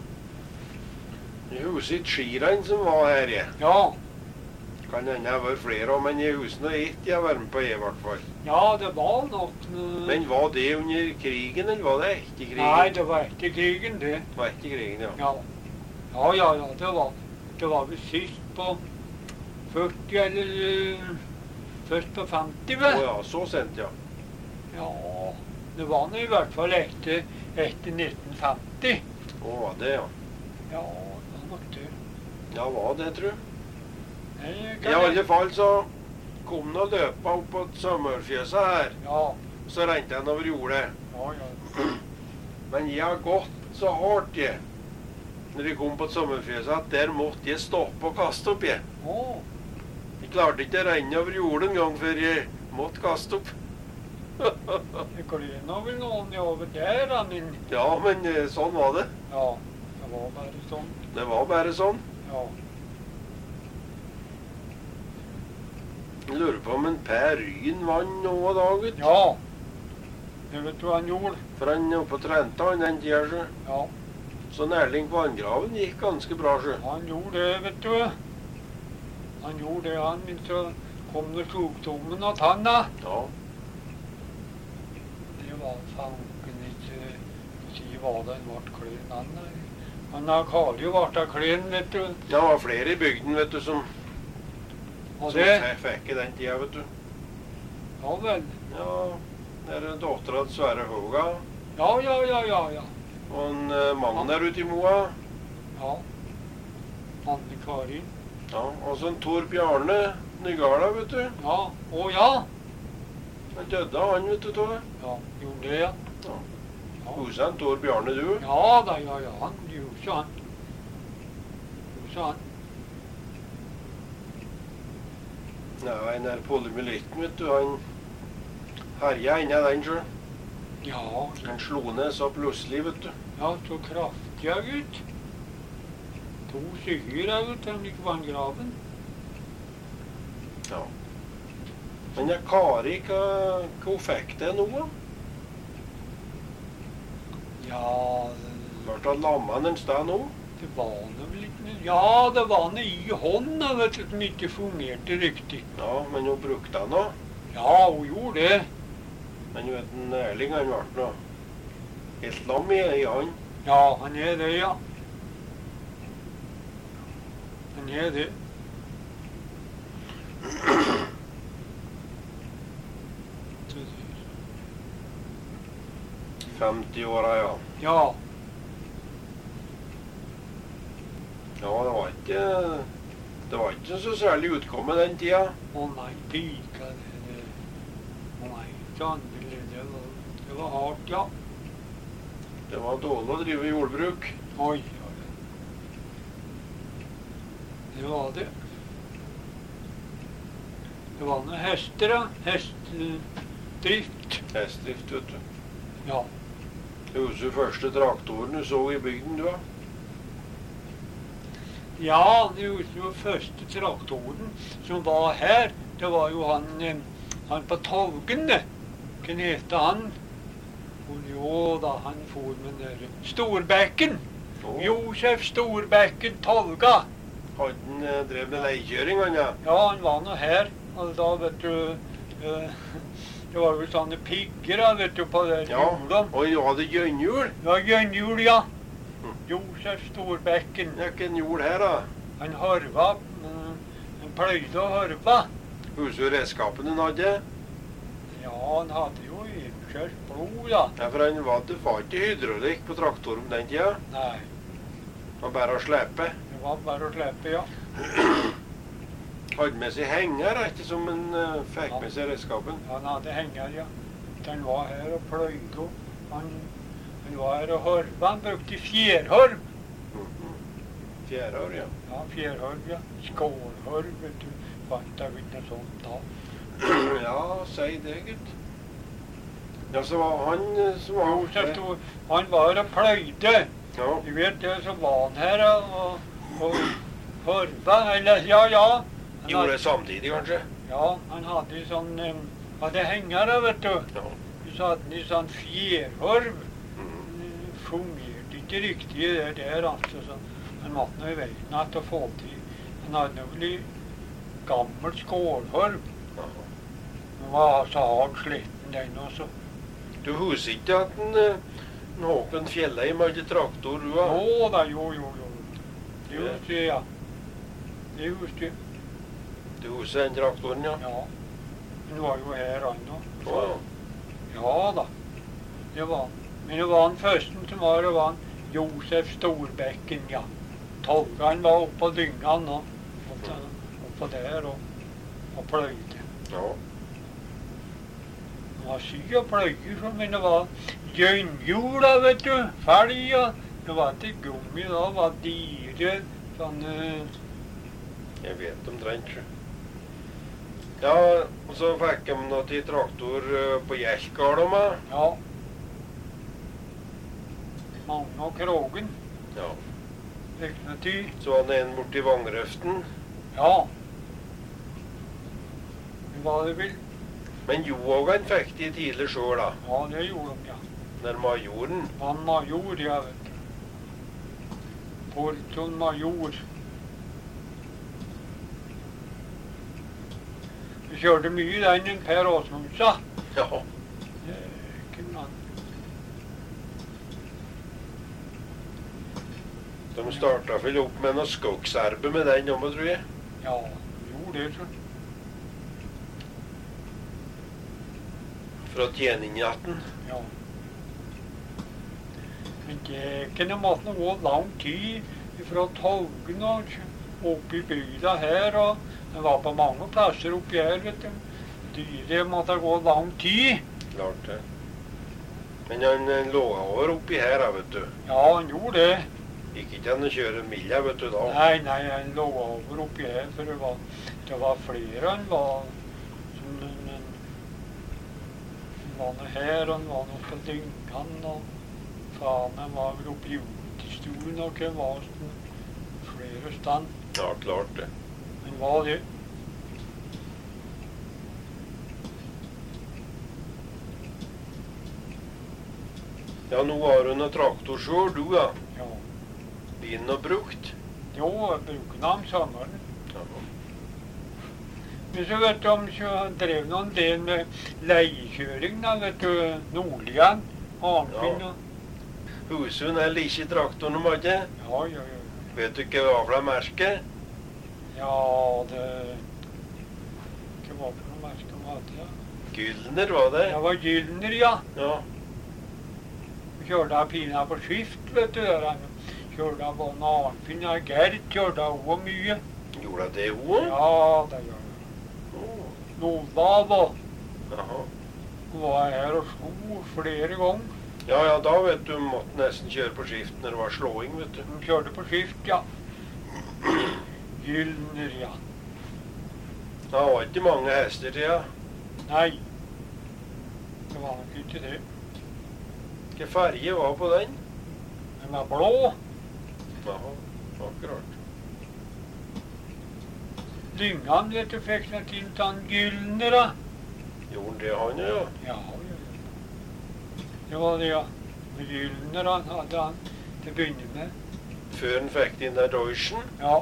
i Skirein som var her, ja. Ja. Kan hende det var flere, men i huset og ett jeg var med på i hvert fall. Ja, det var nok. Men var det under krigen, eller var det etter krigen? Nei, det var etter krigen, det. Det var etter krigen, ja. Ja, det var vel sist på 40 eller først på 50, vel? Å ja, så sent, ja. Ja, det var nå i hvert fall etter 1950. Å, var det, ja. Ja, det var nok det. Ja, var det, tror jeg. Nei, I alle fall så kom han og løpa opp på sommerfjøset her. Ja, Så rente han over jordet. ja. Men jeg har gått så hardt, jeg. Når vi kom på sommerfjøset, at der måtte jeg stoppe og kaste opp, jeg. Å, Jeg klarte ikke å renne over jordet en gang før jeg måtte kaste opp. det gled nå vel noen over der, da, men Ja, men sånn var det. ja, det var bare sånn. Det var bare sånn. Ja, Jeg lurer på om en Per Ryen vann noe daget. ja. Det vet du hva han gjorde? For han er oppe og trente han den tida, så. Ja, Så nærling på vanngraven gikk ganske bra, så. han gjorde det, vet du. Han gjorde det, han, men så kom det sjukdommen at han da. Ja. Det var fanken ikke si hva den ble kløn. Han har Kari ble kløn, vet du. Det var flere i bygden, vet du, som Og det, fikk i den tida, vet du. ja vel. Ja, det er datteren til Sverre Håga, Ja. og en mann der ute i Moa. Ja. Anne Kari. Ja, og så en Tor Bjarne Nygala, vet du. Ja, å ja. Han døde han, vet du, Tove. Ja, gjorde det, ja. Ja. Ja. Huset en Tor Bjarne, du. Ja da, han gjorde ikke han. Gjorde ikke han. Ja, han er polymyelitten, vet du. Han herja inni den, så. Ja, Han slo ned så plutselig, vet du. ja, så kraftig jeg ut. 2 stykker jeg vet, han gikk vanngraven. Ja. Men ja, Kari, hva fikk det nå? Ja, Ble det lammet en sted nå? det var noe litt... Ja, det var noe i hånda, vet du, som ikke fungerte riktig. Ja, men hun brukte den nå. Ja, hun gjorde det. Men du vet, en Erling, han ble nå helt lam i han. Ja, han er det, ja. Han er det. Så det- 50-åra, ja. Ja, Ja, det var ikke så særlig utkomme den tida. å nei, pika det. Å nei, sannelig, det var hardt, ja. Det var dårlig å drive jordbruk. Oi. Det var det. Det var noen hester, da. Hestdrift. Hestdrift, vet du. Ja. Det var jo første traktoren du så i bygden, du, da. Ja, det var jo første traktoren som var her. Det var jo han på Torgen, det. Hva heter han? Jo da, han for med den der Storbekken. Josef Storbekken Tolga. Han drev med leikjøring, han, ja. Ja, han var nå her. Og da, vet du, det var jo sånne pigger, da, vet du, på det hjulene. Og han hadde gjønnhjul. Ja, gjønnhjul, ja. Josef Storbekken. Det er ikke en hjul her, da. Han harva, han pløyde og harva. Husker du redskapen han hadde? Ja, han hadde jo innkjørt blod, da. Ja, for det var ikke hydraulikk på traktoren på den tida. Nei, Det var bare å slepe. det var bare å slippe, ja. Hadde med seg henger, ikke som en fikk med seg redskapen. Han hadde henger, ja. Han var her og pløyde. Han var her og harva. Han brukte fjærharv. Fjærår, ja. Ja, fjærharv, ja. Skålharv, vet du. Fant jeg ikke noe sånt da. Ja, si det, gutt. Ja, så var han som var Josef han var her og pløyde. Ja. Du vet det, så var han her og harva, eller ja. Han Gjorde det samtidig, kanskje? Ja, han hadde sånn, hadde hengere, vet du. Ja. Så hadde han i sånn fjærharv. Fungerte ikke riktig det der, altså. Så han måtte nå i veien at å få til. Han hadde vel i gammel skålharv. Ja. Han var så hardt sliten den også. Du husker ikke at en Håkon Fjellheim hadde traktor, du, da? Jo da, jo. Det husker jeg, ja. Det husker jeg. Du husker den traktoren, ja? Ja. Han var jo her han nå. Å, Ja da, det var han. Men det var han første som var han Josef Storbekken, ja. Tolgan var oppe på dyngan nå. Oppå der og pløyde. ja. Han var syk og pløyde, men det var gjønnhjul, vet du. Felg, og det var ikke gummi da, det var dyre, sånne. Jeg vet omtrent ikke. Ja, og så fikk de noe til traktor på Hjelkardom, da. Ja. Mange og Krogen. Ja. Rikne til. Så var det en borti Vangrøften. Ja. Det var det vel. Men Johagan fikk de tidlig sjøl, da. Ja, det gjorde de, ja. Den majoren. Han major, ja, vet du. Porton major. Vi kjørte mye den enn Per Åsmundsa. Ja. Ikke mann. De starta vel opp med noe skogsarbeid med den om, tror jeg. Ja, gjorde det, så. Fra tjeninjatten. Ja. Men det måtte gå lang tid fra Tolgen og opp i bygda her, og det var på mange plasser oppi her, vet du. Det måtte gå lang tid. Klart det. Men han lå over oppi her, vet du. Ja, han gjorde det. Gikk ikke an å kjøre mila, vet du, da. Nei, han lå over oppi her, for det var flere han var. Som han var nå her, han var nå på Dyngan, og faen, han var vel oppi utestuen, og han var sånn flere stand. Ja, klart det. Han var det. Ja, nå har du noe traktor sjøl, du, da. Ja. Din og brukt. Jo, jeg bruker den sommeren. Ja. Men så vet du om så drev noen del med leiekjøring, da, vet du, Nordligan, Arnfinn og... Husen er like traktoren de hadde. Ja. Vet du ikke hva for det merket? Ja, det... Hva var det for noe merke de hadde, ja? Gyldner var det. Det var Gyldner, ja. Ja. Kjørte av pina på skift, vet du, der han. Kjørte av både Arnfinn og Gerd, kjørte av henne mye. Gjorde det hun? Ja, det gjør det. Nordlav og... Jaha. Hun var her og slo flere ganger. Ja, da vet du, måtte nesten kjøre på skift når det var slåing, vet du. Hun kjørte på skift, ja. Gyldner, ja. Det var ikke mange hester til, ja. Nei, det var nok ikke det. Hvilken farge var på den? Den var blå. Jaha, akkurat. Lyngan, vet du, fikk nok inn den gylne, da. Gjorde det han, ja. Ja, det var det, ja. Med gylne, da, hadde han til å begynne med. Før han fikk den der Deutschen. Ja,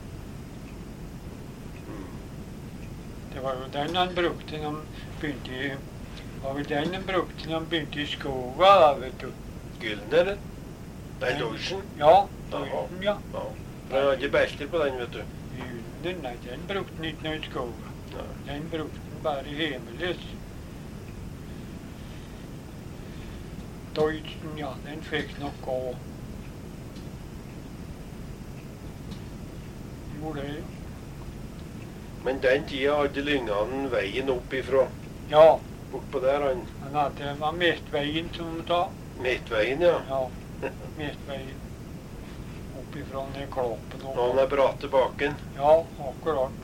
Mm. det var jo den han brukte når han begynte i... Det var jo den han brukte når han begynte i skoga, da, vet du. Gylner. Nei, Deutschen. Ja, Jaha. ja. Ja. Han hadde ikke belter på den, vet du. Gylne, nei, den brukte han ikke når i skoga. Nei. Den brukte han bare hemmelighet. Deutschen, ja, den fikk nok gå. Gjorde det, ja. Men den tida hadde Lyngan veien opp ifra. Ja, Bortpå der, han. han hadde, det var midtveien som da. Midtveien, ja. Ja, midtveien. Oppifra ned Kloppen. Og han er bratte baken. Ja, akkurat.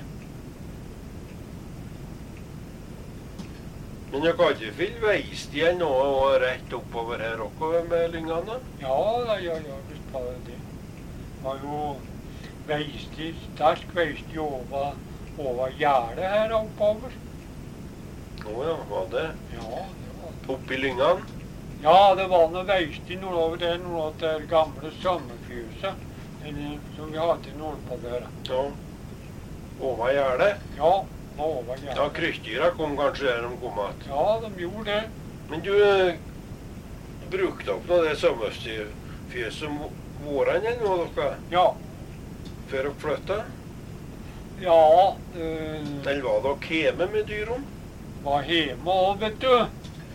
Men dere hadde vel veistil nå og rett oppover her også med Lyngan, da? Ja, visst var det det. Det var jo veistig, sterk veistig over gjerdet her oppover. Ja, var det? Ja, det var det. Oppi Lyngan? Ja, det var noe veistig nordover der, noe av det gamle sommerfjøset. Som vi hadde nordpå der. Ja. Over gjerdet? Ja, over Ja, gjerdet. kryssdyra kom kanskje der de kom att. Ja, de gjorde det. Men du brukte opp noe det sommerfjøset om våren eller noe dere? Ja, Før dere flytta? ja, Eller var dere hjemme med dyrene? var hjemme også, vet du.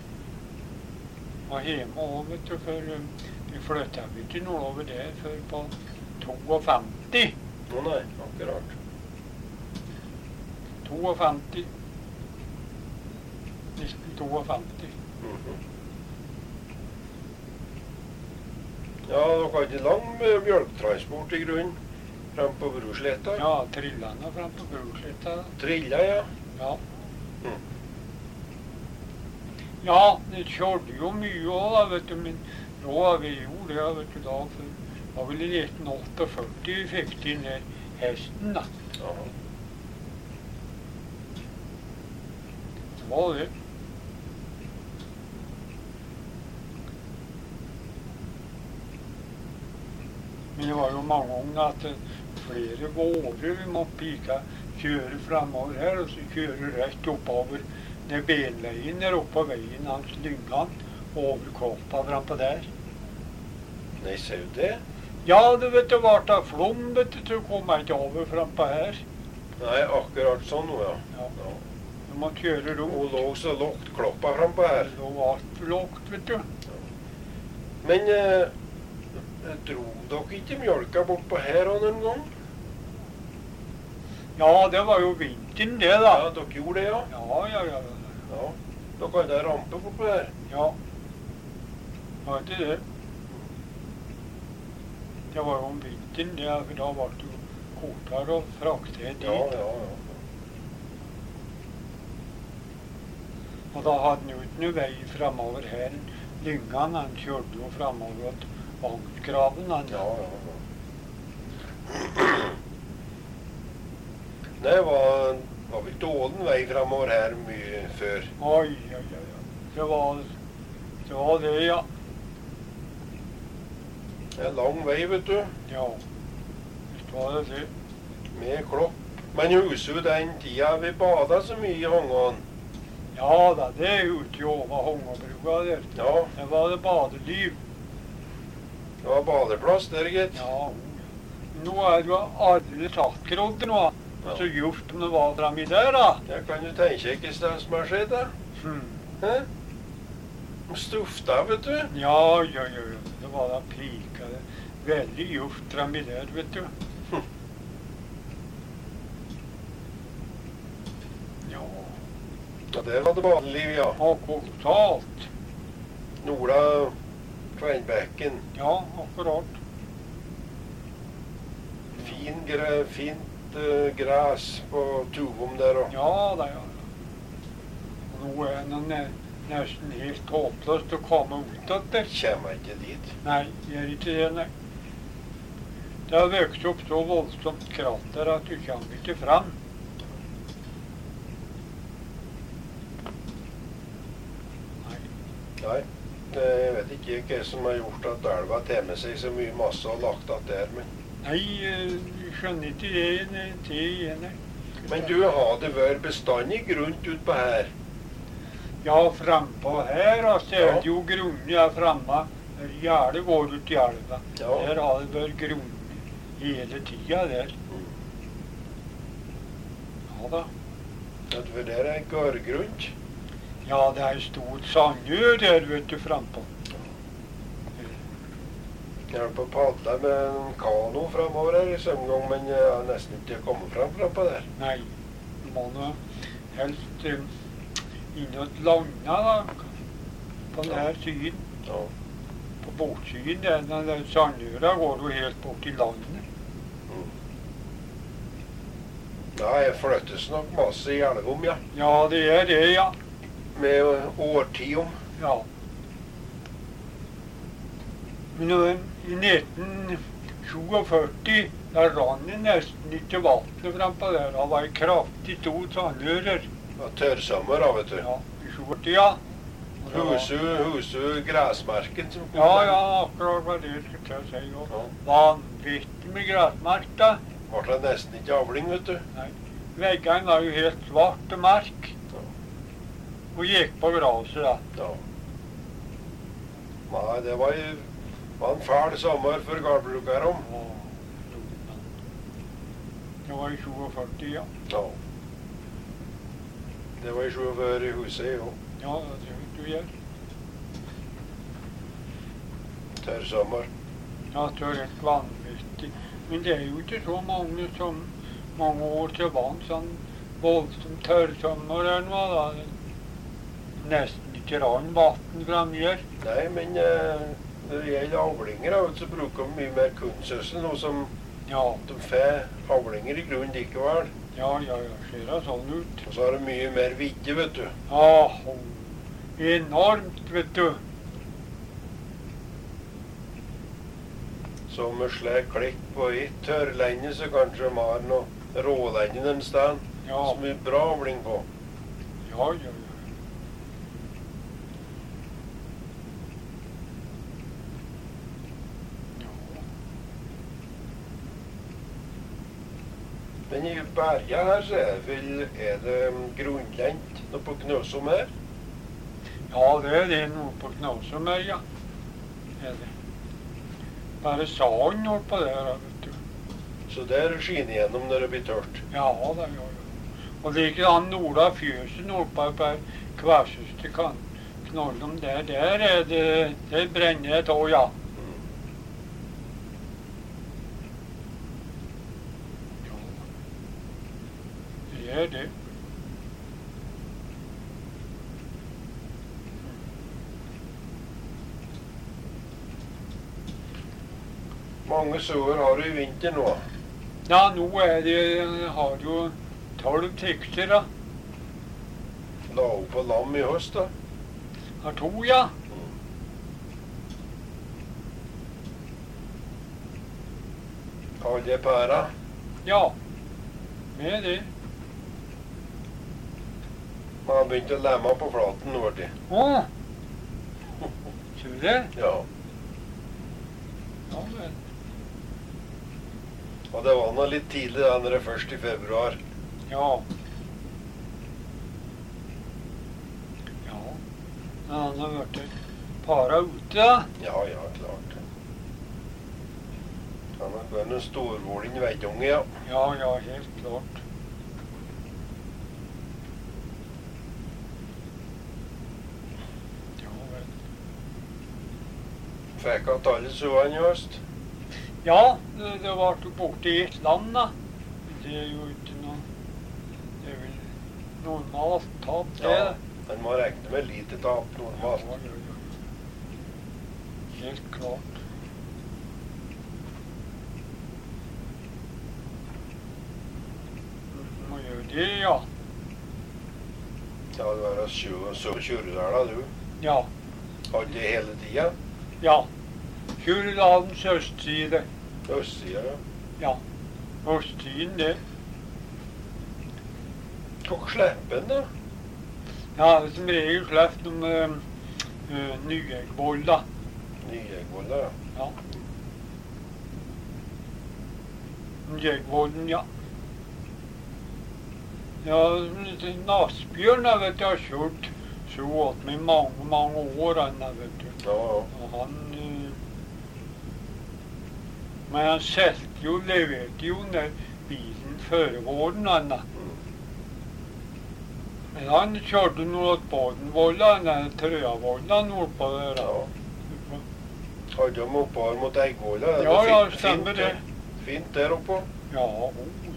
Var hjemme også, vet du, for vi flyttet ikke nordover der før på 52. Å nei, akkurat. 52. 1952. Mhm. Ja, dere hadde lang mjølktransport i grunnen. Frem på Brosletta. Ja, trillene frem på Brosletta. Trilla, ja. Ja. Mm. Ja, det kjørte jo mye også, da, vet du, men da har vi gjort det, vet du, da, for det var vel i 1948 vi fikk til den hesten, da. Jaha. Det var det. Men det var jo mange ganger at flere vårer vi måtte pika kjøre fremover her, og så kjøre rett oppover ned benveien der oppe på veien hans Lyngan, over Kloppa frem på der. Nei, ser du det? Ja, du vet, det var da flom, vet du, så kom jeg ikke over frem på her. Nei, akkurat sånn, ja. Ja. Ja. Du måtte kjøre Hun rundt. lå så lågt kloppa frampå her. Det var alt lågt, vet du. Men dro dere ikke mjølka bort på her og noen gang? Ja, det var jo vinteren det, da. Ja, dere gjorde det, ja. Ja. Ja. Dere hadde rampe bort på her. Ja. Var ikke det. Det var jo om vinteren det, for da var det jo kortere å frakte dit. Ja. Og da hadde han jo ikke noe vei fremover her. Lyngan, han kjørte jo fremover til Bankgraven, han. Ja. Det var vel dårlig vei fremover her mye før. Oi. Det var det, ja. Det er lang vei, vet du. Ja. Visst var det det. Med klopp. Men husker du den tida vi bada så mye i Hångan? Ja da, det er ute over Hångabrua der. Ja, Det var det badeliv. det var badeplass der, gitt. Ja. Nå er jo alle takkrodder nå. Ja. Så gjort om det var fremme der, da. Jeg kan jo tenke ikke hva som har skjedd, da. Hæ? De stufta, vet du. Ja. Det var da pika. Veldig gjort fremme der, vet du. Ja. Ja, det var det badeliv, ja. Og totalt. Nola Kveinbekken. Ja, akkurat. Fin litt græs på Tuvum der også. Ja, det er det. Nå er det nesten helt håpløst å komme ut av det. Kommer ikke dit. Nei, gjør ikke det, nei. Det har vokst opp så voldsomt krater at du kommer ikke fram. Nei, jeg vet ikke hva som har gjort at elva tar med seg så mye masse og lagt at der, men... Nei, jeg skjønner ikke det igjen. Men du, har det vært bestandig grunt ut på her? Ja, frempå her, altså, er det jo grunner fremme. Der gjerdet går ut i elva. Ja. Der har det vært grunner hele tida der. Ja da. For der er gårdgrunt? Ja, det er stort sandjør der, vet du, frempå. Jeg har på padla med en kano fremover her i sømgang, men jeg har nesten ikke kommet frem på der. Nei, du må nå helst innåt landa da, på denne siden. Ja. På bortsiden, den sandjøra går jo helt bort i landet. Ja, jeg flyttes nok masse i elvom, ja. Ja, det er det, ja. Med årtid om. Ja. Men i 1947, da rann det nesten ikke vattnet frempå der. Det var en kraftig stor sandjører. Ja, tørrsommer da, vet du. Ja, i 70, ja. Huset græsmarken som kom. Ja, akkurat hva det skulle jeg si. Ja. Vanvittig med græsmark da. Var det nesten ikke avling, vet du. Nei. Veggene var jo helt svart og mark. Ja. Og gikk på graset da. Ja. Nei, det var en fæl sommer for gårdbrukere om. Det var i 47, ja. Ja. Det var i 47 i huset, jo. Ja, det vet du gjør. Tørrsommer. Ja, det var helt vanvittig. Men det er jo ikke så mange år til vann, sånn voldsomt tørrsommer eller noe da. Nesten ikke rann vatten fram her. Nei, men når det gjelder avlinger, så bruker de mye mer kunstgjødsel, noe som de får avlinger i grunnen likevel. Ja, ser det sånn ut. Og så har de mye mer vidde, vet du. Ja, enormt, vet du. Så med slik klikk på et tørrlende, så kanskje de har noe rålende den stedet, som er bra avling på. Ja. Men i berga her så er det grunnlendt noe på Knøsom her? Ja, det er noe på Knøsom her, ja. Er det. Bare sand opp på der, vet du. Så der skinner igjennom når det blir tørt? Ja, det gjør det. Og likedan Norda fjøsen oppe på kværsøste Knollom der er det, der brenner et år, ja. Det er det. Mange sauer har du i vinter nå? Ja, nå har du 12 tykter, da. La opp på lam i høst, da? Har 2, ja. Har de pæra? Ja, med det. Man har begynt å lemme på flaten nå, vet du. Tror du det? Ja. Ja, vel. Og det var nå litt tidlig da, når det er først i februar. Ja. Ja. Han har vært para ute, da. Ja, klart. Han har vært en storvåling veidunge, ja. Ja, helt klart. Ja, vel. Fikk at alle sauene i høst? Ja, det var borte i et land, da. Det er jo ikke noe... Det er vel normalt tap, det. Ja, men man regner med lite tap normalt. Ja. Helt klart. det, ja. Ja, du har så Tjurdala, du. Ja. Hadde det hele tida? Ja. Tjurdalens østside. Østsida, ja. Ja. Østsiden, det. Hvor slipper den, da? Ja, som regel slett om Nyegvolla. Nyegvolla, ja. Ja. Nyegvollen, ja. Ja, Nasbjørn, jeg vet, jeg har kjørt så åt meg mange, mange år, han, jeg vet du. Ja, ja. Og han... Men han selte jo, leverte jo ned bilen før våren, han da. Men han kjørte nord på Bodenvolla, den Trøyavolla nordpå der. Ja. Hadde de oppover mot Eggvolla? Ja, ja, stemmer det. Fint der oppe. Ja, ja.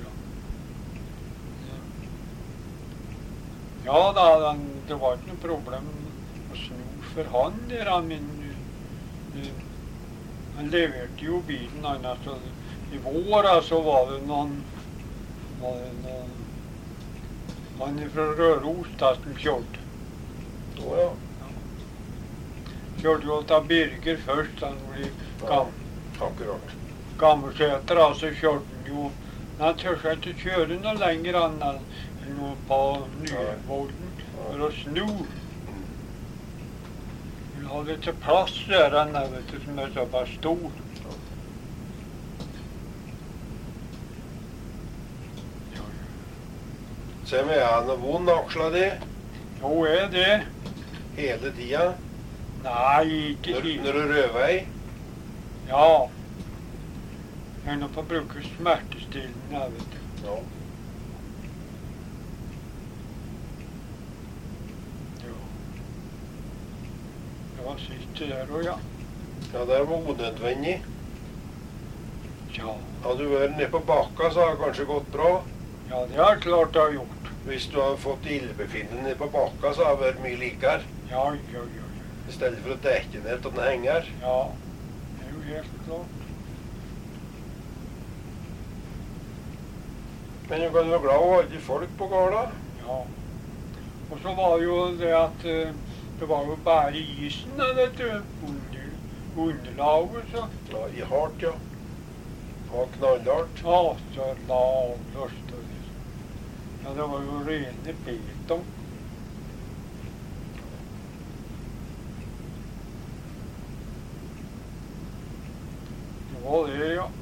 Ja da, det var ikke noe problem å snu for han der, han leverte jo bilen, han, altså, i vår, så var det noen han fra Røros da som kjørte. Ja. Kjørte jo til Birger først, han ble Akkurat. Gammelseter, så kjørte han jo. Han tør ikke kjøre noe lenger enn noe på Nyvolden for å snu. Vi hadde ikke plass der, vet du, som er såpass stor. Se med han og vond aksla di Jo, er det. hele tida. Nei, ikke Når helt. du røver ei. Ja. Jeg er nå på å bruke smertestillende, vet du. Ja. Jo. Det var siste der også, ja. Ja, det var unødvendig. Ja, Hadde du vært nede på bakka, så hadde det kanskje gått bra. ja, det er klart det har gjort. Hvis du hadde fått ildbefinnende nede på bakka, så hadde det vært mye likere. Ja, ja, ja. I stedet for å dekke ned til den henger. Ja, det er jo helt klart. Men du kan være glad å ha alle folk på gårda. Ja. Og så var jo det at det var jo bare isen, vet du, underlaget, så. Ja, i hardt, ja. Det var knallhardt. Ja, så lavløst og det. Ja, det var jo rene beton. Det var det, ja.